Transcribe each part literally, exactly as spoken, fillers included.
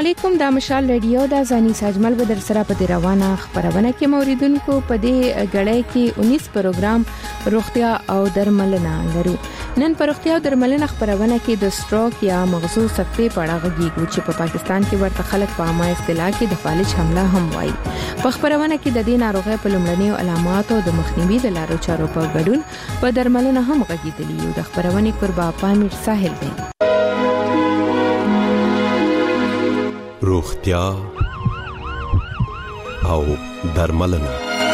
علیکم. د مشال رادیو د ځاني ساجمل بدر سره په روانه خبرونه کې موریدونکو په دې غړې کې انیس پروګرام روغتیا او درملنه لرو. نن په روغتیا او درملنه خبرونه کې د سټروک یا مغزو سکتې په اړه غږیږو چې په پاکستان کې ورته خلک په عامه اصطلاح کې د فالج حمله هم وایي. په خبرونه کې د دې ناروغۍ په لومړنیو علاماتو د مخنیوي د لارو چارو په ګډون په درملنه هم غږیدلی یو. د خبرونه قربا پامیر ساحل دی. روغتیا او درملنه.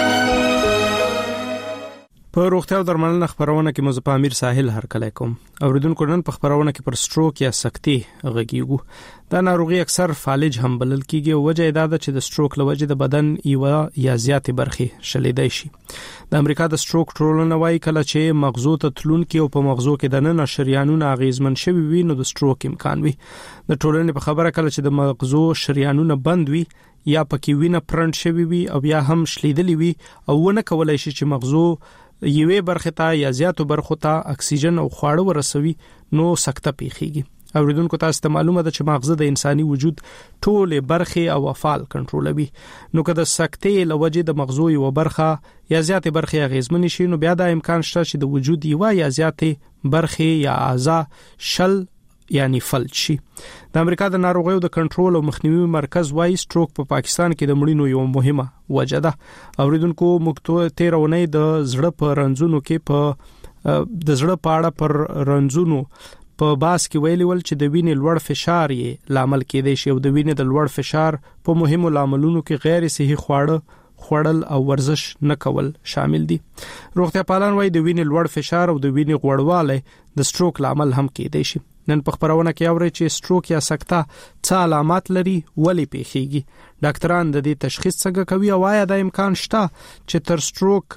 په روغتیا او درملنه خبرونه کې مزه پامیر ساحل هر کله کوم. اوریدونکو نن په خبرونه کې پر سټروک یا سکتې غږیږو. دا ناروغي اکثر فالج هم بلل کیږي او وجه دا ده چې د سټروک لوجه د بدن یو یا زیاتې برخې شلیدای شي. د امریکا د سټروک ټولنه وايي کله چې مغزو ته تلون کې او په مغزو کې د نن شریانونه اغیزمن شوي وي نو د سټروک امکان وي. د ټولنې په خبره کله چې د مغزو شریانونه بند وي یا پکې وینه پرنټ شوي وي او یا هم شلیدلی وي او ونه کولای شي چې مغزو یوې برخه ته یا زیاتو برخو ته اکسیجن او خواړه ورسوي نو سکته پیخیږي. اوریدونکو تاسو ته معلومه ده چې مغزه د انساني وجود ټولې برخې او افعال کنټرولوي. نو که د سکتې لوجه د مغزو یو برخه یا زیاتې برخې اغیزمن شي نو بیا د امکان شته چې د وجود یو یا زیاتې برخې یا اعضاء شل یعنی فلج شي. د امریکا د ناروغیو د کنټرول او مخنیوي مرکز وايي سټروک په پا پاکستان کې د مړینو یو مهمه وجه ده. اوریدونکو موږ تیر اونۍ د زړه په رنځونو کې په د زړه په اړه پر رنځونو په باس کې ویلي ول چې د وینې لوړ فشار یې لامل کېدای شي او د وینې د لوړ فشار په مهمو لاملونو کې غیر صحي خواړه خوړل او ورزش نه کول شامل دي. روغتیا پالان وايي د وینې لوړ فشار او د وینې غوړوالی د سټروک لامل هم کېدای شي. نن په خبرونه کې اوري چې سټروک یا سکته څه علامات لري ولې پیښیږي. ډاکټران د دې تشخیص څنګه کوي او آیا د امکان شته چې تر سټروک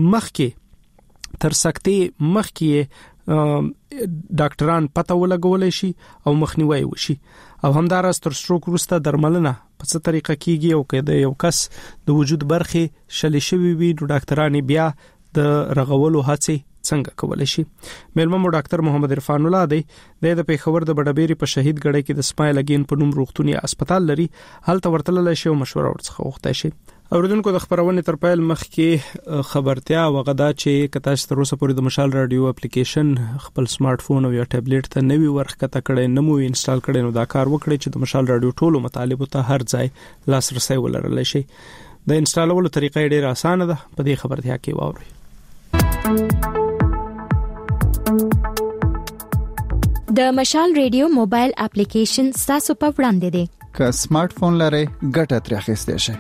مخکې تر سکتې مخکې ډاکټران پته ولګولای شي او مخنیوي وشي او همدارس تر سټروک وروسته درملنه په څه طریقه کیږي او کله یو کس د وجود برخې شلې شوی وي نو ډاکټران بیا د رغولو هڅه څنګه کولای شي. مېلمه مو ډاکټر محمد عرفان الله دی. د پیښور د بډبېری په شهید ګړی کې د سمایل اگین په نوم روغتوني هسپتال لري. هلته ورتلل شي او مشوره ورڅخه وغوښتای شي. اوریدونکو د خبرونه تر پیل مخکې خبرتیا وغدا چې کته تر اوسه پورې د مشال رادیو اپلیکیشن خپل سمارټ فون او یا ټابلیټ ته نوی ورخته کړئ نو مو انسټال کړئ نو دا کار وکړئ چې د مشال رادیو ټولو مطالبه ته هر ځای لاسرسي ولرل شي. د انسټالولو طریقه ډیره اسانه ده. په دې خبرتیا کې واورئ. د مشال ریډیو موبایل اپلیکیشن تاسو په وړاندې دی. که سمارټ فون لرئ ګټه ترې اخیستئ شئ.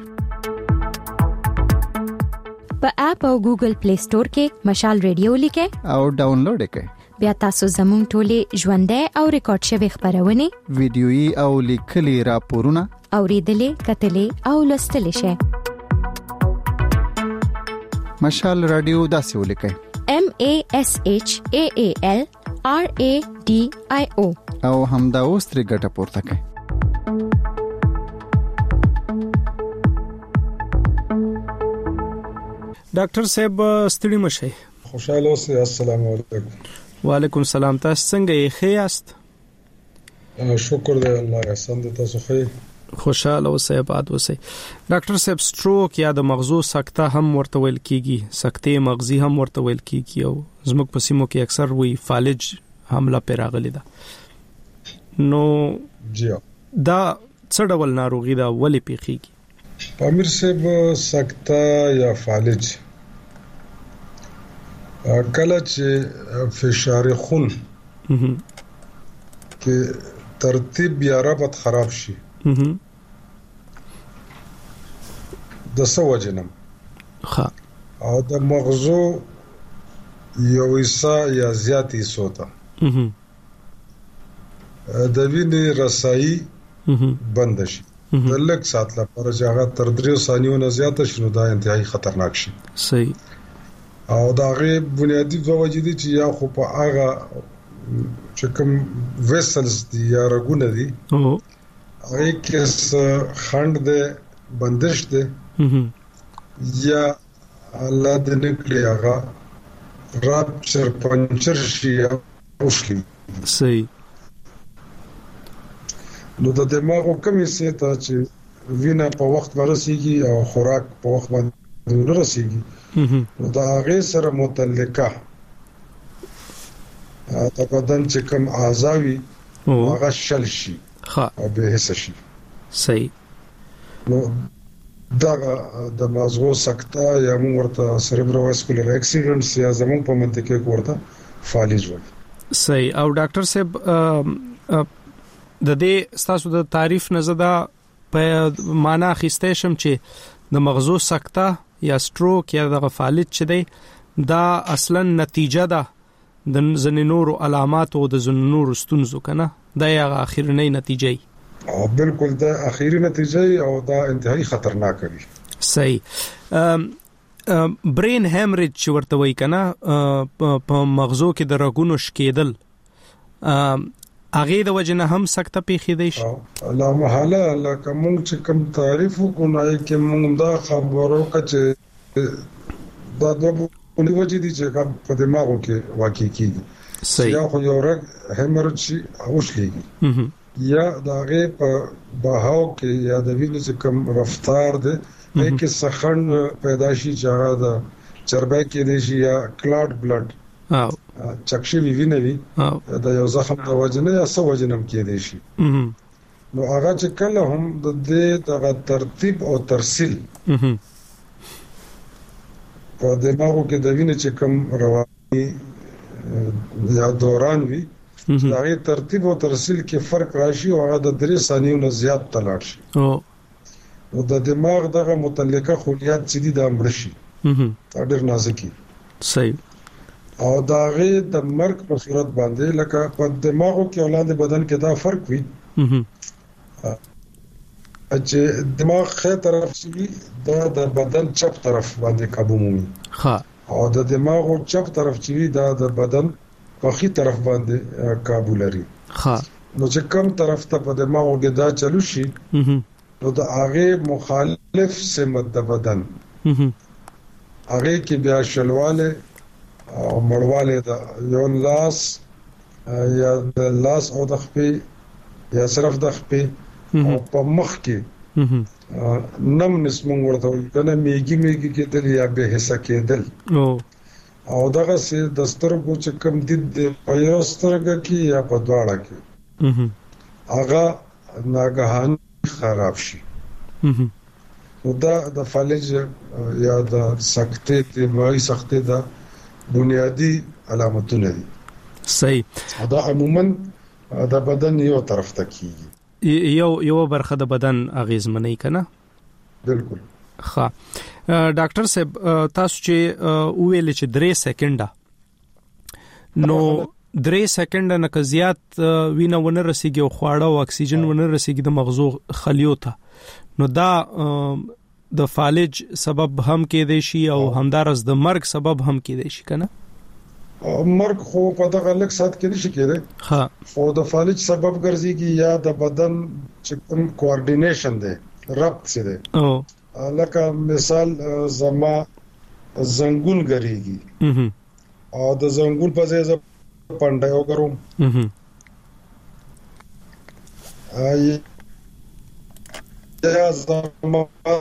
په اپ او ګوګل پلی سٹور کې مشال ریډیو لیکئ او ډاونلوډ کړئ. بیا تاسو زموږ ټولې ژوندۍ او ریکارډ شوی خبرونه ویډیويي او لیکلي راپورونه اوریدلې کتلې او لوستلې شئ. مشال رادیو داسې ولیکئ M A S H A A L R A D I O او همدا اوس ترې ګټه پورته کړئ. ډاکټر صاحب ستړي مشئ. خوشاله اوسئ. السلام علیکم. وعلیکم السلام. تاسو څنګه یې ښه یاست؟ شکر دی الله احسان دې تاسو ښه. خوشاله اوسئ آباد اوسئ. ډاکټر صاحب سټروک یا د مغزو سکته هم ورته ویل کیږي. سکتې مغزي هم ورته ویل کیږي او زموږ په سیمو کې اکثر وی فالج حمله پیراغلی ده. نو جی دا څه ډول ناروغي ده ولې پیښیږي؟ پامیر صاحب سکته یا فالج کله چې فشار خون کې ترتیب یا ربط خراب شي د سوجنم ها او د مغزو یو حصہ یا زیات حصہ تا د وینې رسایي بند شي د لږ سات لپاره چې هغه تر درې ثانیو نه زیات شي نو دا انتهایی خطرناک شي. صحیح. او دا غي بنیادی وجه دي چې یا خو په هغه چې کوم ویسلز دي یا رګونه دي او هغه کې خند ده بندش ده یا الله دې نکړي هغه رابچر پنچر شي او شي. صحیح. نو د دماغ کومې سیته چې وینه په وخت ورسیږي او خوراک په وخت باندې ورسیږي نو دا هغه سره متعلقه د بدن چې کوم اعضاوي هغه شل شي او به حس شي. صحیح. نو دا د مغزو سکته یا موږ ورته سریبروواسکولر اکسیډنټس یا زموږ په منطقه کې ورته فالج وایي. صحیح. او ډاکټر صاحب د دې ستاسو د تعریف نه زده په معنا خسته شم چې د مغزو سکته یا سټروک یا د فالج چې دی دا اصلا نتیجه ده د زنینورو علامات او د زنینورو ستونزو کنه دا یا اخیرنۍ نتیجه ای. او بالکل دا اخیری نتیجه او دا انتهایی خطرناک دی. صحیح. برین هیمریج چې ورته وای کنه په مغزو کې د رګونو شکېدل هغه د وجنه هم سکته پیښې دی شي. لا محاله لکه موږ چې کوم تعریف وکړو کې موږ دا خبرو کچې دا د اونې وجې دي چې په دماغو کې واقع کیږي. صحیح. یا خو یو رګ هیمریج اوښلېږي یا دا غي په بهاو کې یا د وینې چې کوم رفتار ده کې سخن پیدا شي چې هغه د چربای کې دي شي یا کلاټ بلډ او چکشي وینې وي دا یو زخم د وجنه یا سو وجنم کې دي شي. نو هغه چې کله هم د دې د ترتیب او ترسیل په دماغو کې د وینې چې کوم رواني یا دوران وي دا غي ترتیب او ترسیل کې فرق راشي او هغه د درې ثانیو نه زیات تلاړ شي. او د دماغ دغه متعلقه خلیات چې دي د امر شي دا ډېر نازکي. صحیح. او دا غي د مرګ په صورت باندې لکه په دماغو کې اولاد بدن کې دا فرق وي چې دماغ خې طرف شي دا د بدن چپ طرف باندې قابو مومي. ها. او د دماغ چپ طرف چې دا د بدن په خي طرف باندې قابو لري. ها. نو چې کوم طرف ته په دماغ کې دا چلو شي نو د هغه مخالف سمت د بدن هغه کې بیا شلواله او مړواله د یو لاس یا د لاس او د خپې یا صرف د خپې او په مخ کې نم نسمون ورته کنه میګي میګي کېدل یا به حصہ کېدل. او او دغه سي د سترګو چې کم دي د پيوسترګه کې یا په دواړه کې هغه ناګهان خراب شي. نو دا د فالج یا د سکته د وای سکته د بنیادی علامتونه دي. صحیح. دا عموما د بدن یو طرف ته کیږي یو یو برخه د بدن اغیزمنې کنه. بالکل. ښه ډاکټر صاحب تاسو چې ویل چې درې سکند نو درې سکند نه زیات وینه ونه رسیږي او خواړه او اکسیجن ونه رسیږي د مغزو خلیو ته نو دا د فالج سبب هم کېدای شي او همدارس د مرګ سبب هم کېدای شي کنه. مرګ خو په دغه لک سات کې نشي کېدای. ها. خو د فالج سبب ګرځيږي یا د بدن چې کوم کوارډینیشن دی ربط څه دی. او لکه مثال زما زنګون غریږي او د زنګون په ځای ز پنده وګروم آی یا زما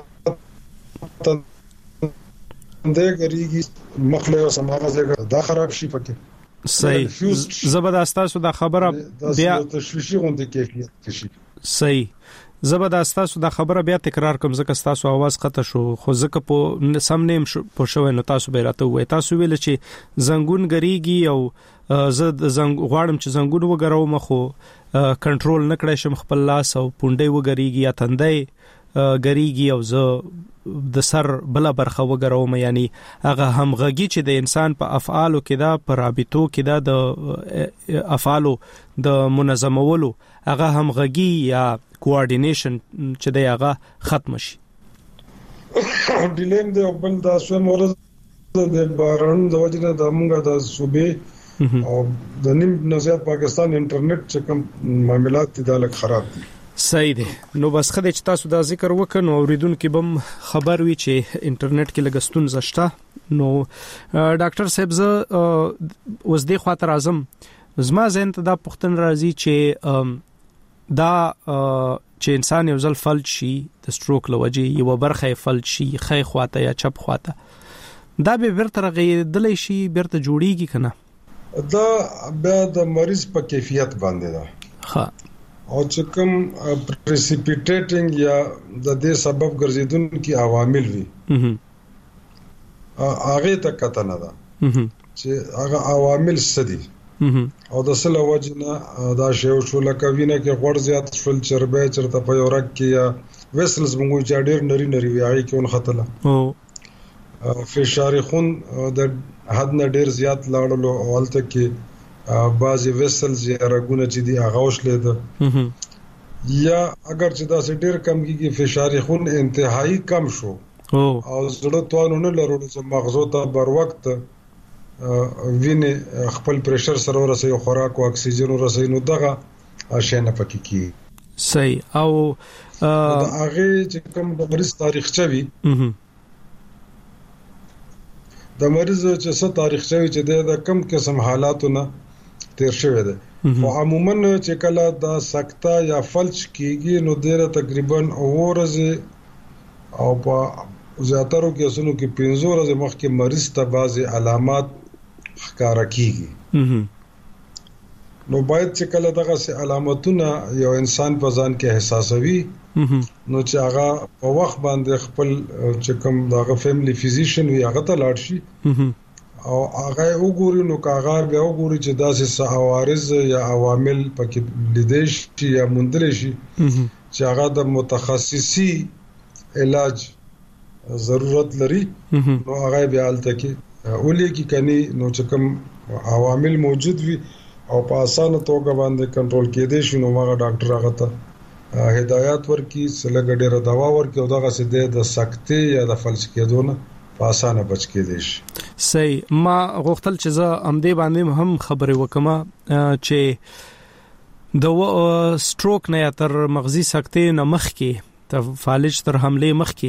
پنده غریږي مخله او سماغه دا خراب شي پکې. صحیح. زبردست دا خبره بیا تشویشي غونډه کیفیت شي. صحیح. زبردست دا خبره بیا تکرار کوم ځکه تاسو आवाज قطع شو خو ځکه په سم نیم په شوې نو تاسو به راته وای تاسو ویل چې زنګون غریږي او زه د زنګ غواړم چې زنګون وګراوم خو کنټرول نکړای شم خپل لاس او پونډې وګریږي یا تندې غریږي او زه د سر بل برخه وګراوم یعنی هغه همغږي چې د انسان په افعالو کې دا پر رابطو کې دا د افعالو د منظمولو هغه همغږي یا کوارډینیشن چې دا هغه ختم شي. ډیلیم د بل د اسوم ورځ د باران د وجنه د موږ د صوبې او د نیم نزيات پاکستان انټرنیټ چې کوم معاملات دي دا لږ خراب دي. صحیح دی. نو بس خدای چې تاسو دا ذکر وکړو اوریدونکو بم خبر وی چې انټرنیټ کې لګستون زشته نو ډاکټر صاحب ز وس دی خاطر اعظم زما زین ته دا پښتن راځي چې دا چې انسان یو ځل فلج شي د سټروک لوجې یو برخه فلج شي خې خواته یا چپ خواته دا به بیرته رغېدلی شي بیرته جوړیږي کنه دا بیا د مریض په کیفیت باندې ده ها او چې کوم پریسیپیټیټینګ یا د دې سبب ګرځیدونکي عوامل وي هغه ته کته نه ده چې هغه عوامل سدي او د سله وجنه دا شی شو لکه وینه کې غوړ زیات شول چربه چرته په یو رګ کې یا ویسلز موږ چې ډېر نری نری وي هغه کې اون خطله او فشار خون د حد نه ډېر زیات لاړلو او الته کې بعضی ویسلز یا رګونه چې دی هغه وشلې ده یا اگر چې دا ډېر کم کیږي فشار خون انتهایی کم شو او زړه توانو نه لرلو چې مغزو ته بر وخت وینه خپل پریشر سره ورسې او خوراک او اکسیجن ورسې نو دغه شنه پکې کی صحیح او هغه چې کوم د مریض تاریخ چوي د مریض چې څه تاریخ چوي چې د کم قسم حالاتونه تیر شوی دی او عموما چې کله دا سکته یا فلج کیږي نو ډیره تقریبا اورزه او په زیاترو کیسونو کې پنځه ورځې مخکې مریض ته بعضي علامات ښکارا کیږي نو باید چې کله دغه سي علامتونه یو انسان په ځان کې احساسوي نو چې هغه په وخت باندې خپل چې کوم دغه فیملی فزیشن وي هغه ته لاړ شي او هغه وګوري نو هغه به وګوري چې داسې عوارض یا عوامل پکې لیدل شي یا موندل شي چې هغه د متخصصي علاج ضرورت لري نو هغه به الته کې ولې کې کني نو چې کوم عوامل موجود وي او په اسانه توګه باندې کنټرول کېدې شي نو هغه ډاکټر هغه ته هدایت ورکړي سلګ ډېر دوا ورکړي او دغه سده د سکتې یا د فلج کېدو نه په اسانه بچ کېدې شي صحیح ما غوښتل چې زه امدې باندې هم خبرې وکم چې د سټروک نه تر مغزي سکتې نه مخ کې ته فالج تر حمله مخ کې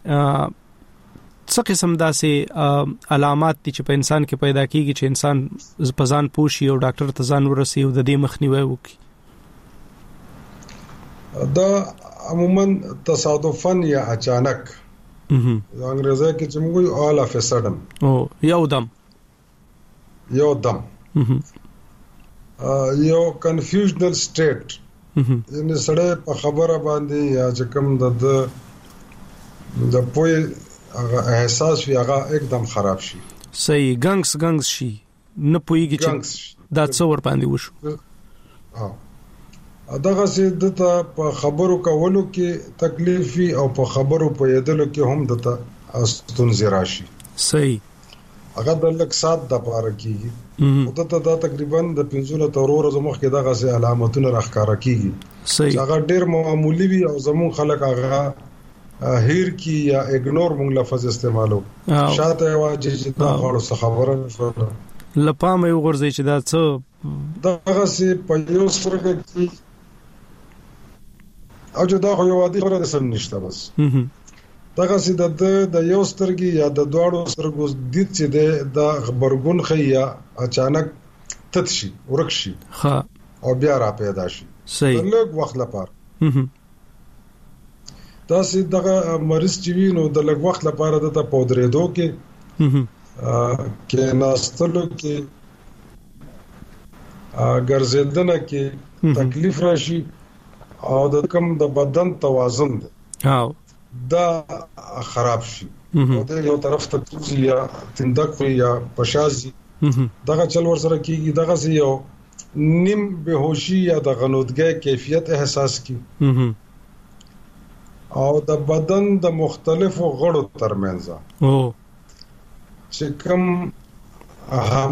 څه قسم داسې علامات دي چې په انسان کې پیدا کیږي چې انسان په ځان پوښي او ډاکټر ته ځان ورسي او د دې مخنیوي وکړي دا عموما تصادفاً یا اچانک انګریزي کې چې موږ all of a sudden او یو دم یو دم یو confusional state یعنی سړی په خبره باندې یا چې کوم د د پوی احساس وی هغه एकदम خراب شي صحیح ګنګس ګنګس شي نه پويږي چې دا څو ور باندې وشو ها دغه سي دته په خبرو کولو کې تکلیف او په خبرو په یدلو کې هم دته استونزې راشي صحیح هغه د لک سات د پاره کیږي او دته دا تقریبا د پنځونه تورور زموږ کې دغه سي علامتونه راخاره کیږي صحیح هغه ډېر معمولی وي او زموږ خلک هغه هیر کی یا اګنور مونږ لفظ استعمالو شاته واجب چې دا غوړو خبره شو لپامه یو غورځي چې دا څه دغه سي په یو سترګه کې او چې دا خو یو عادي خبره ده سم نشته بس دغه سي د د یو سترګي یا د دواړو سترګو د چې د خبرګون خیا اچانک تتشي ورکشي ها او بیا را پیدا شي صحیح لږ وخت لپاره دا سي دغه مریض چې وینو د لږ وخت لپاره د پودریدو کې کې ناستلو کې ګرځیدنه کې تکلیف راشي او د کوم د بدن توازن ها دا خراب شي او د یو طرف ته توزي یا تندک یا پشازي دغه چل ور سره کیږي دغه سي یو نیم بهوشي یا د غنودګۍ کیفیت احساس کی او د بدن د مختلفو غړو ترمنځ او چې کوم هم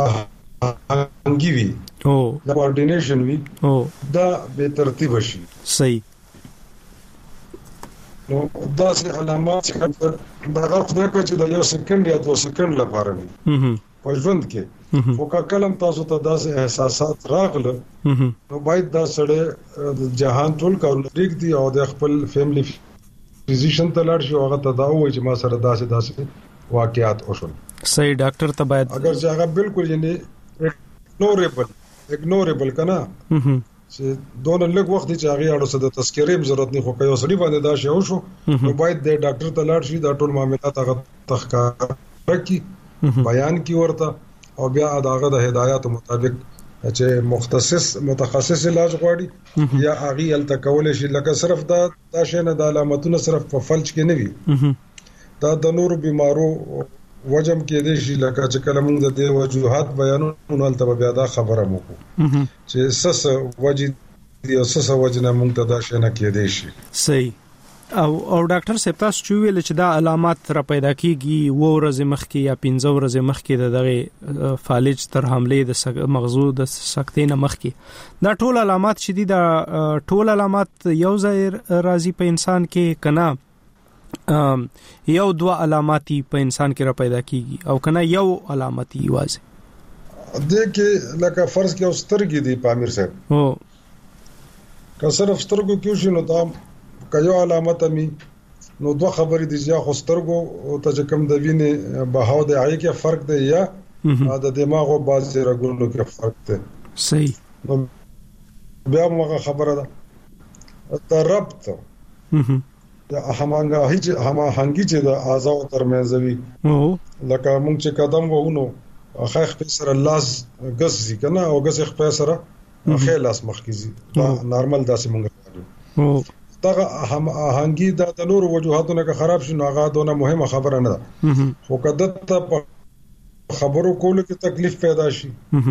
انګوي او د کوارډینیشن وی او دا به ترتیب شي صحیح نو دا سه علامات چې دا غوښتنه کوي چې د یو سکند یا دوه سکند لپاره وي په ژوند کې او کله تاسو ته داسې احساسات راغله نو باید دا سره جهان ټول کارونه ریګ دی او د خپل فیملی فزیشن ته لاړ شي هغه ته دا وایي چې ما سره داسې داسې واقعیات وشول صحیح ډاکټر ته باید اگر چې هغه بالکل یعنی اګنوریبل اګنوریبل کنا چې دونه لږ وخت چې هغه اړو سره د تذکرې ضرورت نه خو کوي سړي باندې دا شی وشو نو باید د ډاکټر ته لاړ شي دا ټول معاملات هغه تحقیق کی بیان کی ورته او بیا داغه د هدایت مطابق چې مختص متخصص علاج غواړي یا هغه ال تکول شي لکه صرف دا دا شی نه د علامتونو صرف په فلج کې نه وي دا د نور بیمارو وجم کې دي شي لکه چې کله موږ د دې وجوهات بیانونو ته بیا دا خبره مو کو چې سس وجې دی او سس وجنه موږ ته دا شي نه کې دي شي صحیح او او ډاکټر صاحب تاسو چې ویل چې دا علامات را پیدا کیږي و ورځې مخکې یا پنځه ورځې مخکې د دغه فالج تر حمله د مغزو د سکتې نه مخکې دا ټول علامات چې دي دا ټول علامات یو ځای راځي په انسان کې کنا یو دوه علاماتي په انسان کې را پیدا کیږي او کنه یو علاماتي واځي د کې لکه فرض کې اوسترګي دي پامیر صاحب او که صرف سترګو کې شنو دا کيو علامت امي نو دوه خبرې دي چې خوسترګو ته چې کوم د وینې بهاو د عای کې فرق دی یا د دماغو بازي رګونو کې فرق دی صحیح نو بیا موږ خبره ده د ربط د همانګه هیڅ هماهنګي چې د اعضاء ترمنځ وي او لکه موږ چې قدم وونو خیخ په سره لاس غس ځي کنه او غس په سره خیلاس مخکزي دا نارمل داسې موږ او دا هماهنګي د نور وجوهاتونو که خراب شي نو هغه دونه مهمه خبره نه ده خو کده ته خبرو کولو کې تکلیف پیدا شي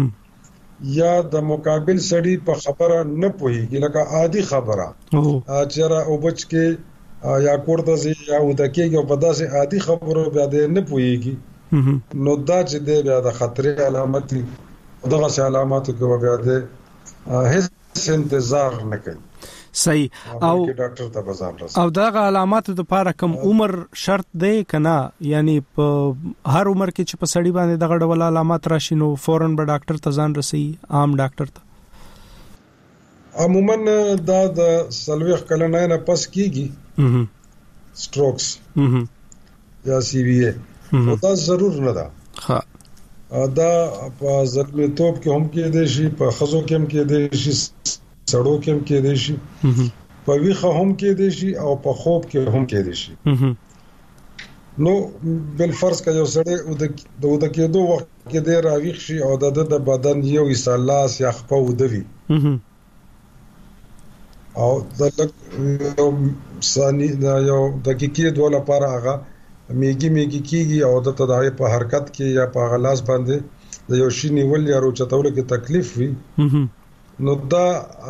یا د مقابل سړي په خبره نه پوهیږي لکه عادي خبره چې را او بچ کې یا کوړه زی یا ودکیږي او په داسې عادي خبرو بیا د نه پوهیږي نو دا چې د بیا د خطر علامت دي دغه علاماتو کې بیا د هیڅ انتظار نه کوي صحیح او ډاکټر ته بازار راځي او دغه علاماتو لپاره کوم عمر شرط دی کنه یعنی په هر عمر کې چې په سړی باندې دغه ډول علامات راشي نو فورن به ډاکټر ته ځان رسي عام ډاکټر ته عموما دا د سلويخ کلنه نه پس کیږي سټروکس یا سی وی ای دا ضرور نه ده ها دا په زلمیتوب کې هم کې دي شي په خزو کې هم کې دي شي سړو کې هم کې دي شي په ویخه هم کې دي شي او په خوب کې هم کې دي شي نو بل فرض کا یو سړی او د د کېدو وخت کې د راويخ شي او د بدن یو ایسالاس یا خپو ودوي او د یو ثاني د یو دقیقې دوه لپاره هغه میګي میګي کیږي او د تداوی په حرکت کې یا په غلاس باندې د یو شی نیول یا روچتول کې تکلیف وي نو دا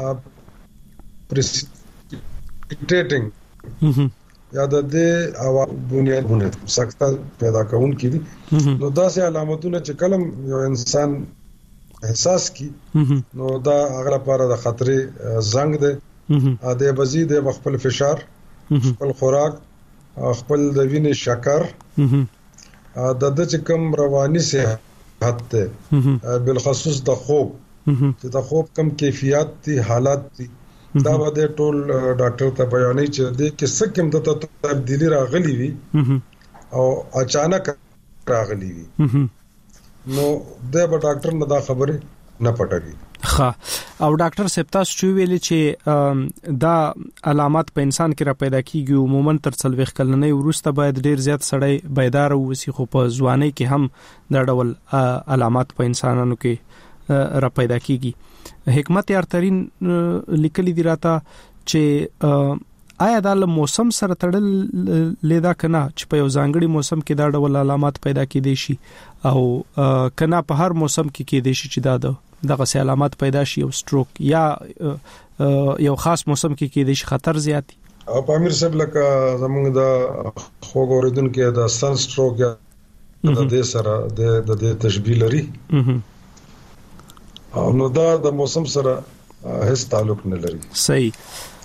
پریسیټینګ یا د دې او بنیادونه سخته پیدا کون کی دي نو دا سه علامتونه چې کلم یو انسان احساس کی نو دا هغه لپاره د خطرې زنګ ده ا د بزید خپل فشار خپل خوراک خپل د وینې شکر ا د د کوم رواني صحت ته بالخصوص د خوب چې د خوب کم کیفیت دي حالات دي دا به ټول ډاکټر ته بیانې چې د کیسه کوم د تبدیلی راغلی وي او اچانک راغلی وي نو د ډاکټر نه دا خبره نه پټوي ها او ډاکټر صاحب تاسو چې ویلي چې دا علامات په انسان کې را پیدا کیږي عموما تر څلويخ کلنۍ وروسته باید ډیر زیات سړی بیدار وسی خو په ځوانۍ کې هم دا ډول علامات په انسانانو کې را پیدا کیږي حکمت یارترین لیکلي دی راته چې آیا د موسم سره تړل لیدا کنه چې په یو ځانګړي موسم کې دا ډول علامات پیدا کیدي شي او کنه په هر موسم کې کیدي شي چې دا دغه سه علامات پیدا شي او سټروک یا یو خاص موسم کې کیدي شي خطر زیاتی او پامیر صاحب لکه زمونږ د خوګوریدون کې د سن سټروک یا د دې سره د د تشبیه لري او نو دا د موسم سره هیڅ تعلق نه لري صحیح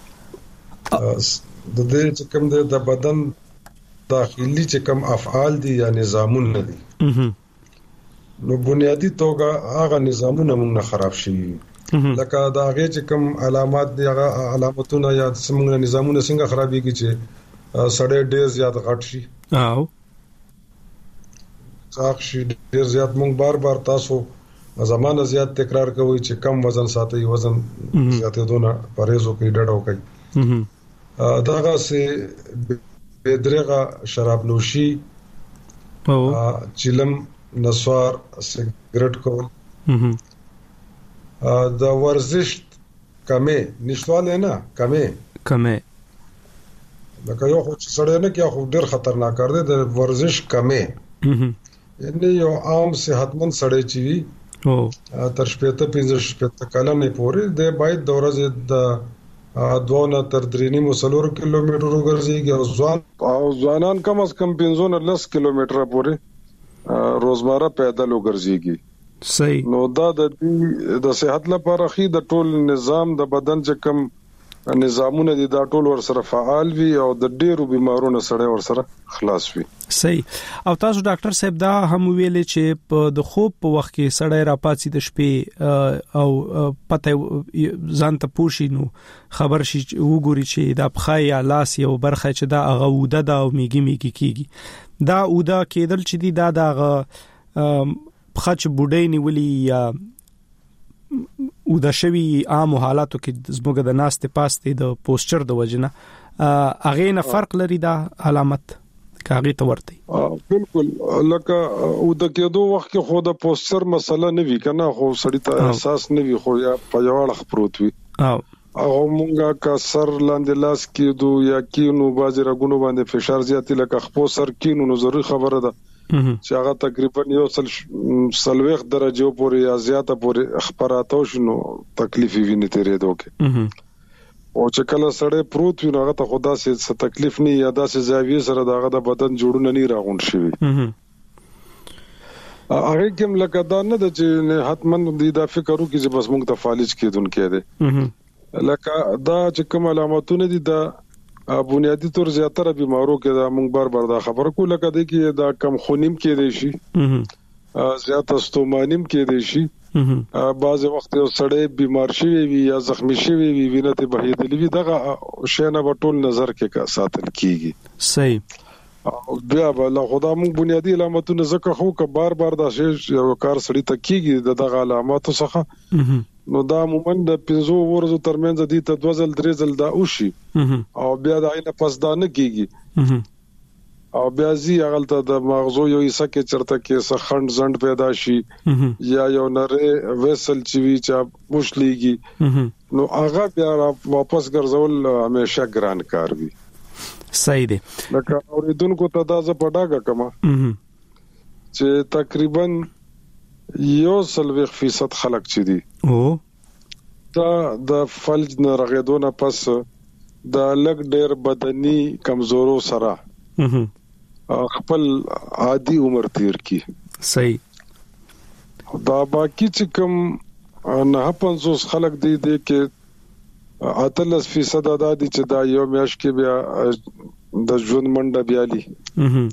د دې چې کوم د بدن داخلي چې کوم افعال دي یا نظامونه دي نو بنیادی توګه هغه نظامونه موږ خراب شي لکه دا هغه چې کوم علامات دي هغه علامتونه یا څنګه نظامونه څنګه خرابېږي چې سړی ډېر زیات غټ شي او ځاخ شي ډېر زیات موږ بار بار تاسو زمانه زیات تکرار کوي چې کم وزن ساتي وزن زیاتې دونه پرهیز کوي ډډه کوي دغه سه بدرغه شراب نوشي او چلم نسوار سیګریټ کول دا ورزش کمه نشواله نه کمه کمه لکه یو خو سړی نه کې خو ډیر خطرناک کار دی د ورزش کمه یعنی یو عام صحتمند سړی چې وي او تر شپږ پنځه شپږ کلنې پورې د باید د ورځې د دوه تر درې نیم سلور کیلومتر وګرځي او ځوان او ځوانان کم از کم پنځه لس کیلومتر پورې روزمره پیدل وګرځيږي صحیح نو دا د د صحت لپاره خي د ټول نظام د بدن چې کم نظامونه دي دا ټول ور سره فعال وي او د ډیرو بیمارونو سره ور سره خلاص وي. صحیح. او تاسو ډاکټر صاحب دا هم ویلې چې په د خوب په وخت کې سړی راپاتې د شپې او پته ځان ته پوښي نو خبر شي وګوري چې دا پخای یا لاس یو برخه چې دا هغه وده دا او میګي میګي کیږي دا وده کېدل چې دی دا دا خچ بوډۍ نیولې یا او د شوی عام حالاتو کې زموږ د ناستې پاستې د پوسچر د وجنه هغه نه فرق لري دا علامت کاغی ته ورته بالکل لکه او د کېدو وخت کې خو د پوسچر مسله نه وی کنه خو سړی ته احساس نه وی خو یا پيواړه خبروت وی او او مونږه کا سر لاندې لاس کېدو یا کینو بازي رګونو باندې فشار زیاتی لکه خپو سر کینو نو ضروري خبره ده چې هغه تقریبا یو سل سلويخ درجه پورې یا زیاته پورې خبراتو شنو تکلیف ویني تیرې دوکه او چې کله سړی پروت وي هغه ته خدا سي تکلیف نه یا داسې زاویه سره دغه د بدن جوړونه نه راغون شي هغه کوم لکه دا نه د چې حتمن د دا فکرو کې چې بس موږ ته فالج کېدون کېده لکه دا چې کوم علامتونه دي دا بنیادی طور زیاتره بیمارو کې دا موږ بار بار دا خبر کو لکه دی کې دا کم خونیم کې دی شي زیات استومانیم کې دی شي بعض وخت یو سړی بیمار شي وي یا زخمی شي وي وینه ته بهیدلی وي دغه شینه بټول نظر کې ساتل کیږي. صحیح. بیا بل خدا موږ بنیادی علامتونه زکه خو که بار بار دا شی یو کار سړی ته کیږي دغه علامات څخه نو دا مومن د پنځو ورځو ترمنځ دي ته دوزل درېزل دا اوشي او بیا دا نه پس دا نه کیږي او بیا زی هغه د مغزو یو حصہ کې چرته کې سخند زند پیدا شي یا یو نره ویسل چې وی چا مشليږي نو هغه بیا واپس ګرځول همیشه ګران کار وي. صحیح دی. لکه اوریدونکو ته دا ز پډاګه کما چې تقریبا یو سلويخ فیصد خلک چې دي او دا د فلج نه رغیدونه پس د لګ ډیر بدني کمزورو سره خپل عادي عمر تیر کی. صحیح. دا باقی چې کوم نه پنځوس خلک دي د کې اتلس فیصد ادا دي چې دا یو میاش کې بیا د ژوند منډه بیالي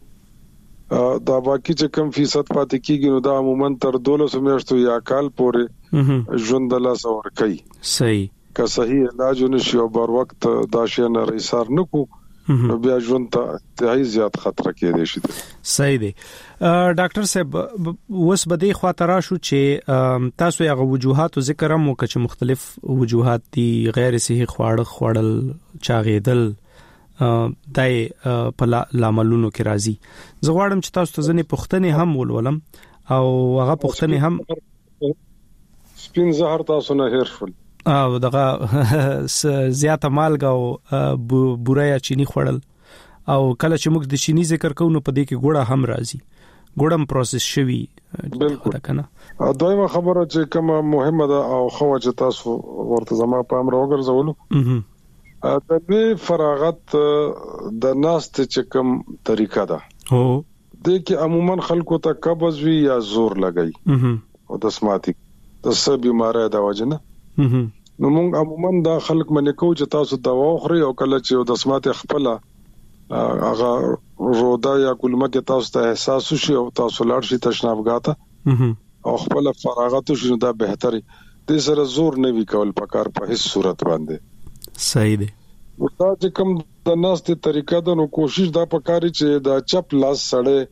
دا باقی چې کم فیصد پاتې کیږي نو دا عموما تر دولس میاشتو یا کال پورې ژوند لا سور کوي. صحیح. که صحیح علاج ونشي او بر وخت دا شی نه ایثار نکو نو بیا ژوند ته انتهایی زیات خطر کېدای شي. صحیح دی. ډاکټر صاحب وس بده خاطر شو چې تاسو هغه وجوهات ذکر هم وکړي چې مختلف وجوهات دي غیر صحیح خواړه خوړل چاغېدل دای په لاملونو کې راځي. زه غواړم چې تاسو ته ځنې پوښتنې هم ولولم او هغه پوښتنې هم سپین زهر تاسو نه هیر شول او دغه زیاته مالګه او بوریا چینی خوړل او کله چې موږ د چینی ذکر کوو نو په دې کې ګوړه هم راځي ګوړم پروسس شوی بالکل کنه دویمه خبره چې کومه مهمه ده او خو چې تاسو ورته زما په امر وګرځولو د دې فراغت د ناست چې کوم طریقه ده او د کې عموما خلکو ته قبض وی یا زور لګي او د سماعتي د سب بیماره د وجنه نو موږ عموما دا خلک منې کو چې تاسو دوا خوري او کله چې د سماعتي خپل هغه رودا یا کلمه کې تاسو ته احساس شي او تاسو لاړ شي تشنابګاته او خپل فراغت شي دا بهتري د سره زور نه وی کول پکار په هیڅ صورت باندې. صحیح دی. دا چې کوم د ناستې طریقه ده نو کوشش دا پکاري چې دا چپ لاس سړی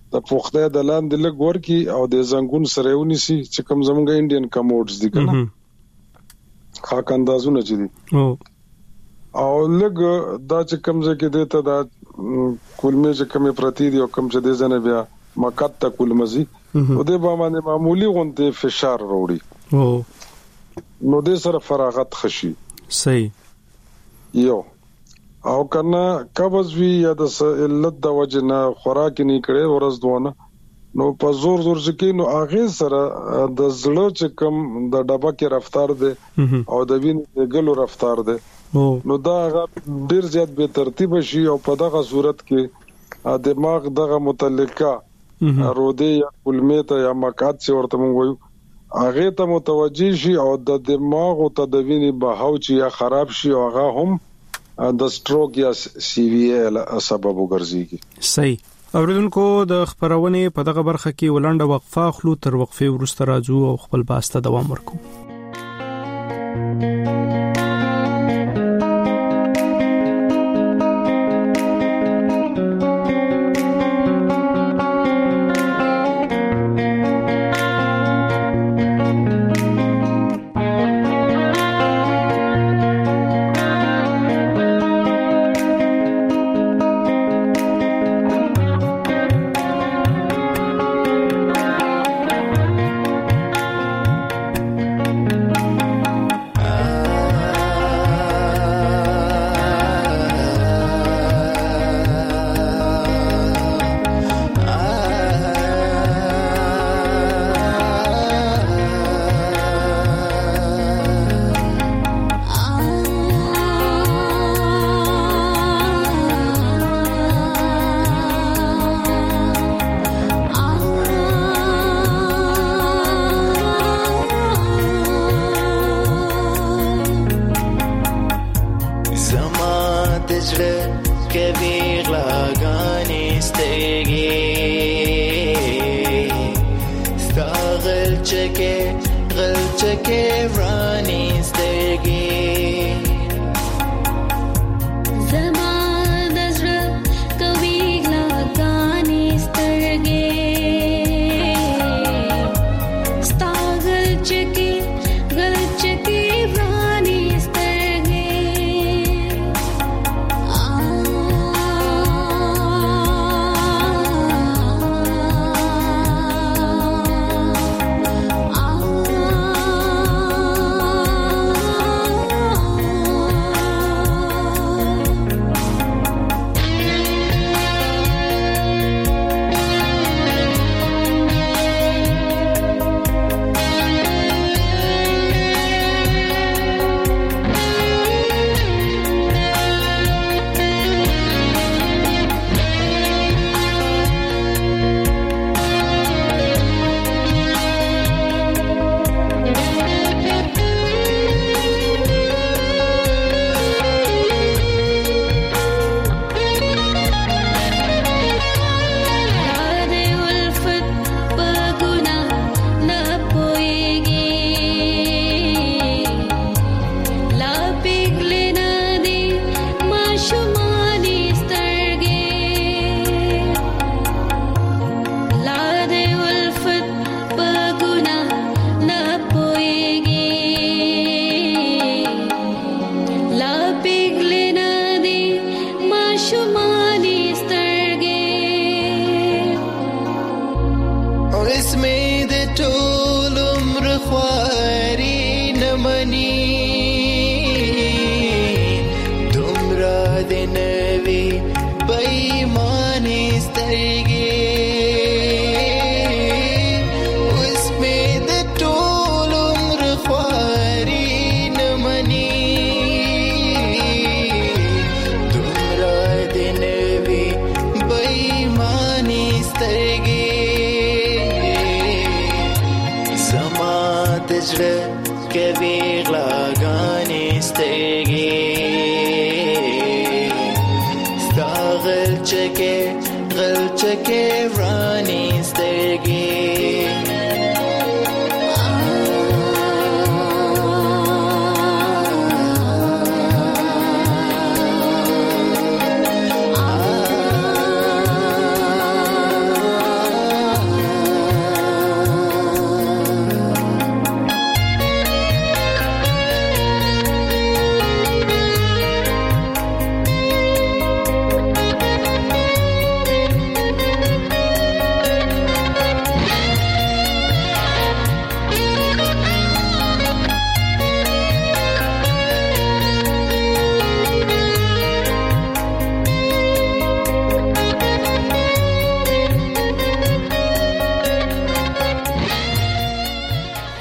د پوخته د لاندې لګور کی او د زنګون سره ونیسي چې کوم زمونږ انډین کموډز دي کنه خاک اندازونه چې دي او لګ دا چې کوم ځکه دته دا کولمه چې کومه پرتی دی او کوم چې د زنه بیا مقط ته کولمزي او د باندې معمولی غونډه فشار وروړي او نو د سره فراغت خشي صحیح یو او کنه قبض وی یا د علت د وجنه خوراک نه کړي ورځ دوه نو په زور زور ځکه نو هغه سره د زړه چې کوم د ډبه کې رفتار دی او د وین د ګلو رفتار دی نو دا ډیر زیات به ترتیب شي او په دغه صورت کې دماغ دغه متعلقه روده یا کولمه یا مقعد چې ورته مونږ وایو هغه ته متوجي شي او د دماغ او تدوین بهاو چې یا خراب شي او هغه هم د سټروک یا سی وی ال سبب وګرځي صحیح اوریدونکو د خبرونه په دغه برخه کې ولنډه وقفه خلو تر وقفه ورسته راځو او خپل باسته دوام ورکو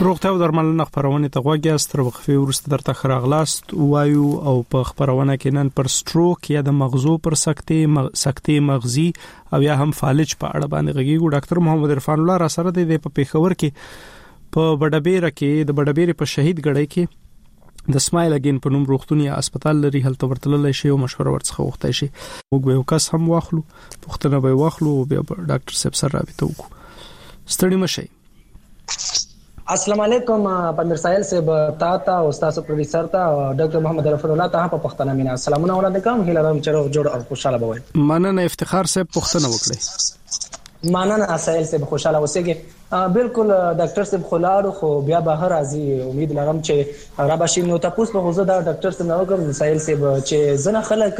روغتیا او درملنه خبرونه ته غوږی ستر وقفه ورسته درته خراغلاست وایو او په خبرونه کې نن پر سټروک یا د مغزو پر سکتې مغ... سکتې مغزي او یا هم فالج په اړه باندې غږیږو. ډاکټر محمد عرفان الله را سره دی په پیښور کې په بډبېره کې د بډبېره په شهید ګړی کې د سمایل اگین په نوم روغتونی هسپتال لري، هلته ورتللی شي او مشوره ورڅخه وغوښتای شي. موږ یو کس هم واخلو، پوښتنه به واخلو او بیا ډاکټر صاحب سره رابطه وکړو. ستړي مشئ. السلام علیکم پندر سایل صاحب، تا ته او تاسو پروډوسر ته ډاکټر محمد عرفان الله ته په پښتنه مینا سلامونه وړاندې کوم. هیله لرم چې جوړ او خوشاله بوئ. مننه افتخار صاحب، پښتنه وکړئ. مننه سایل صاحب، خوشاله اوسئ. بالکل ډاکټر صاحب خلاړو خو بیا بهر راځي، امید لرم چې را بشي. نو تاسو په غوځه دا ډاکټر صاحب نو کوم سایل صاحب چې زنه خلک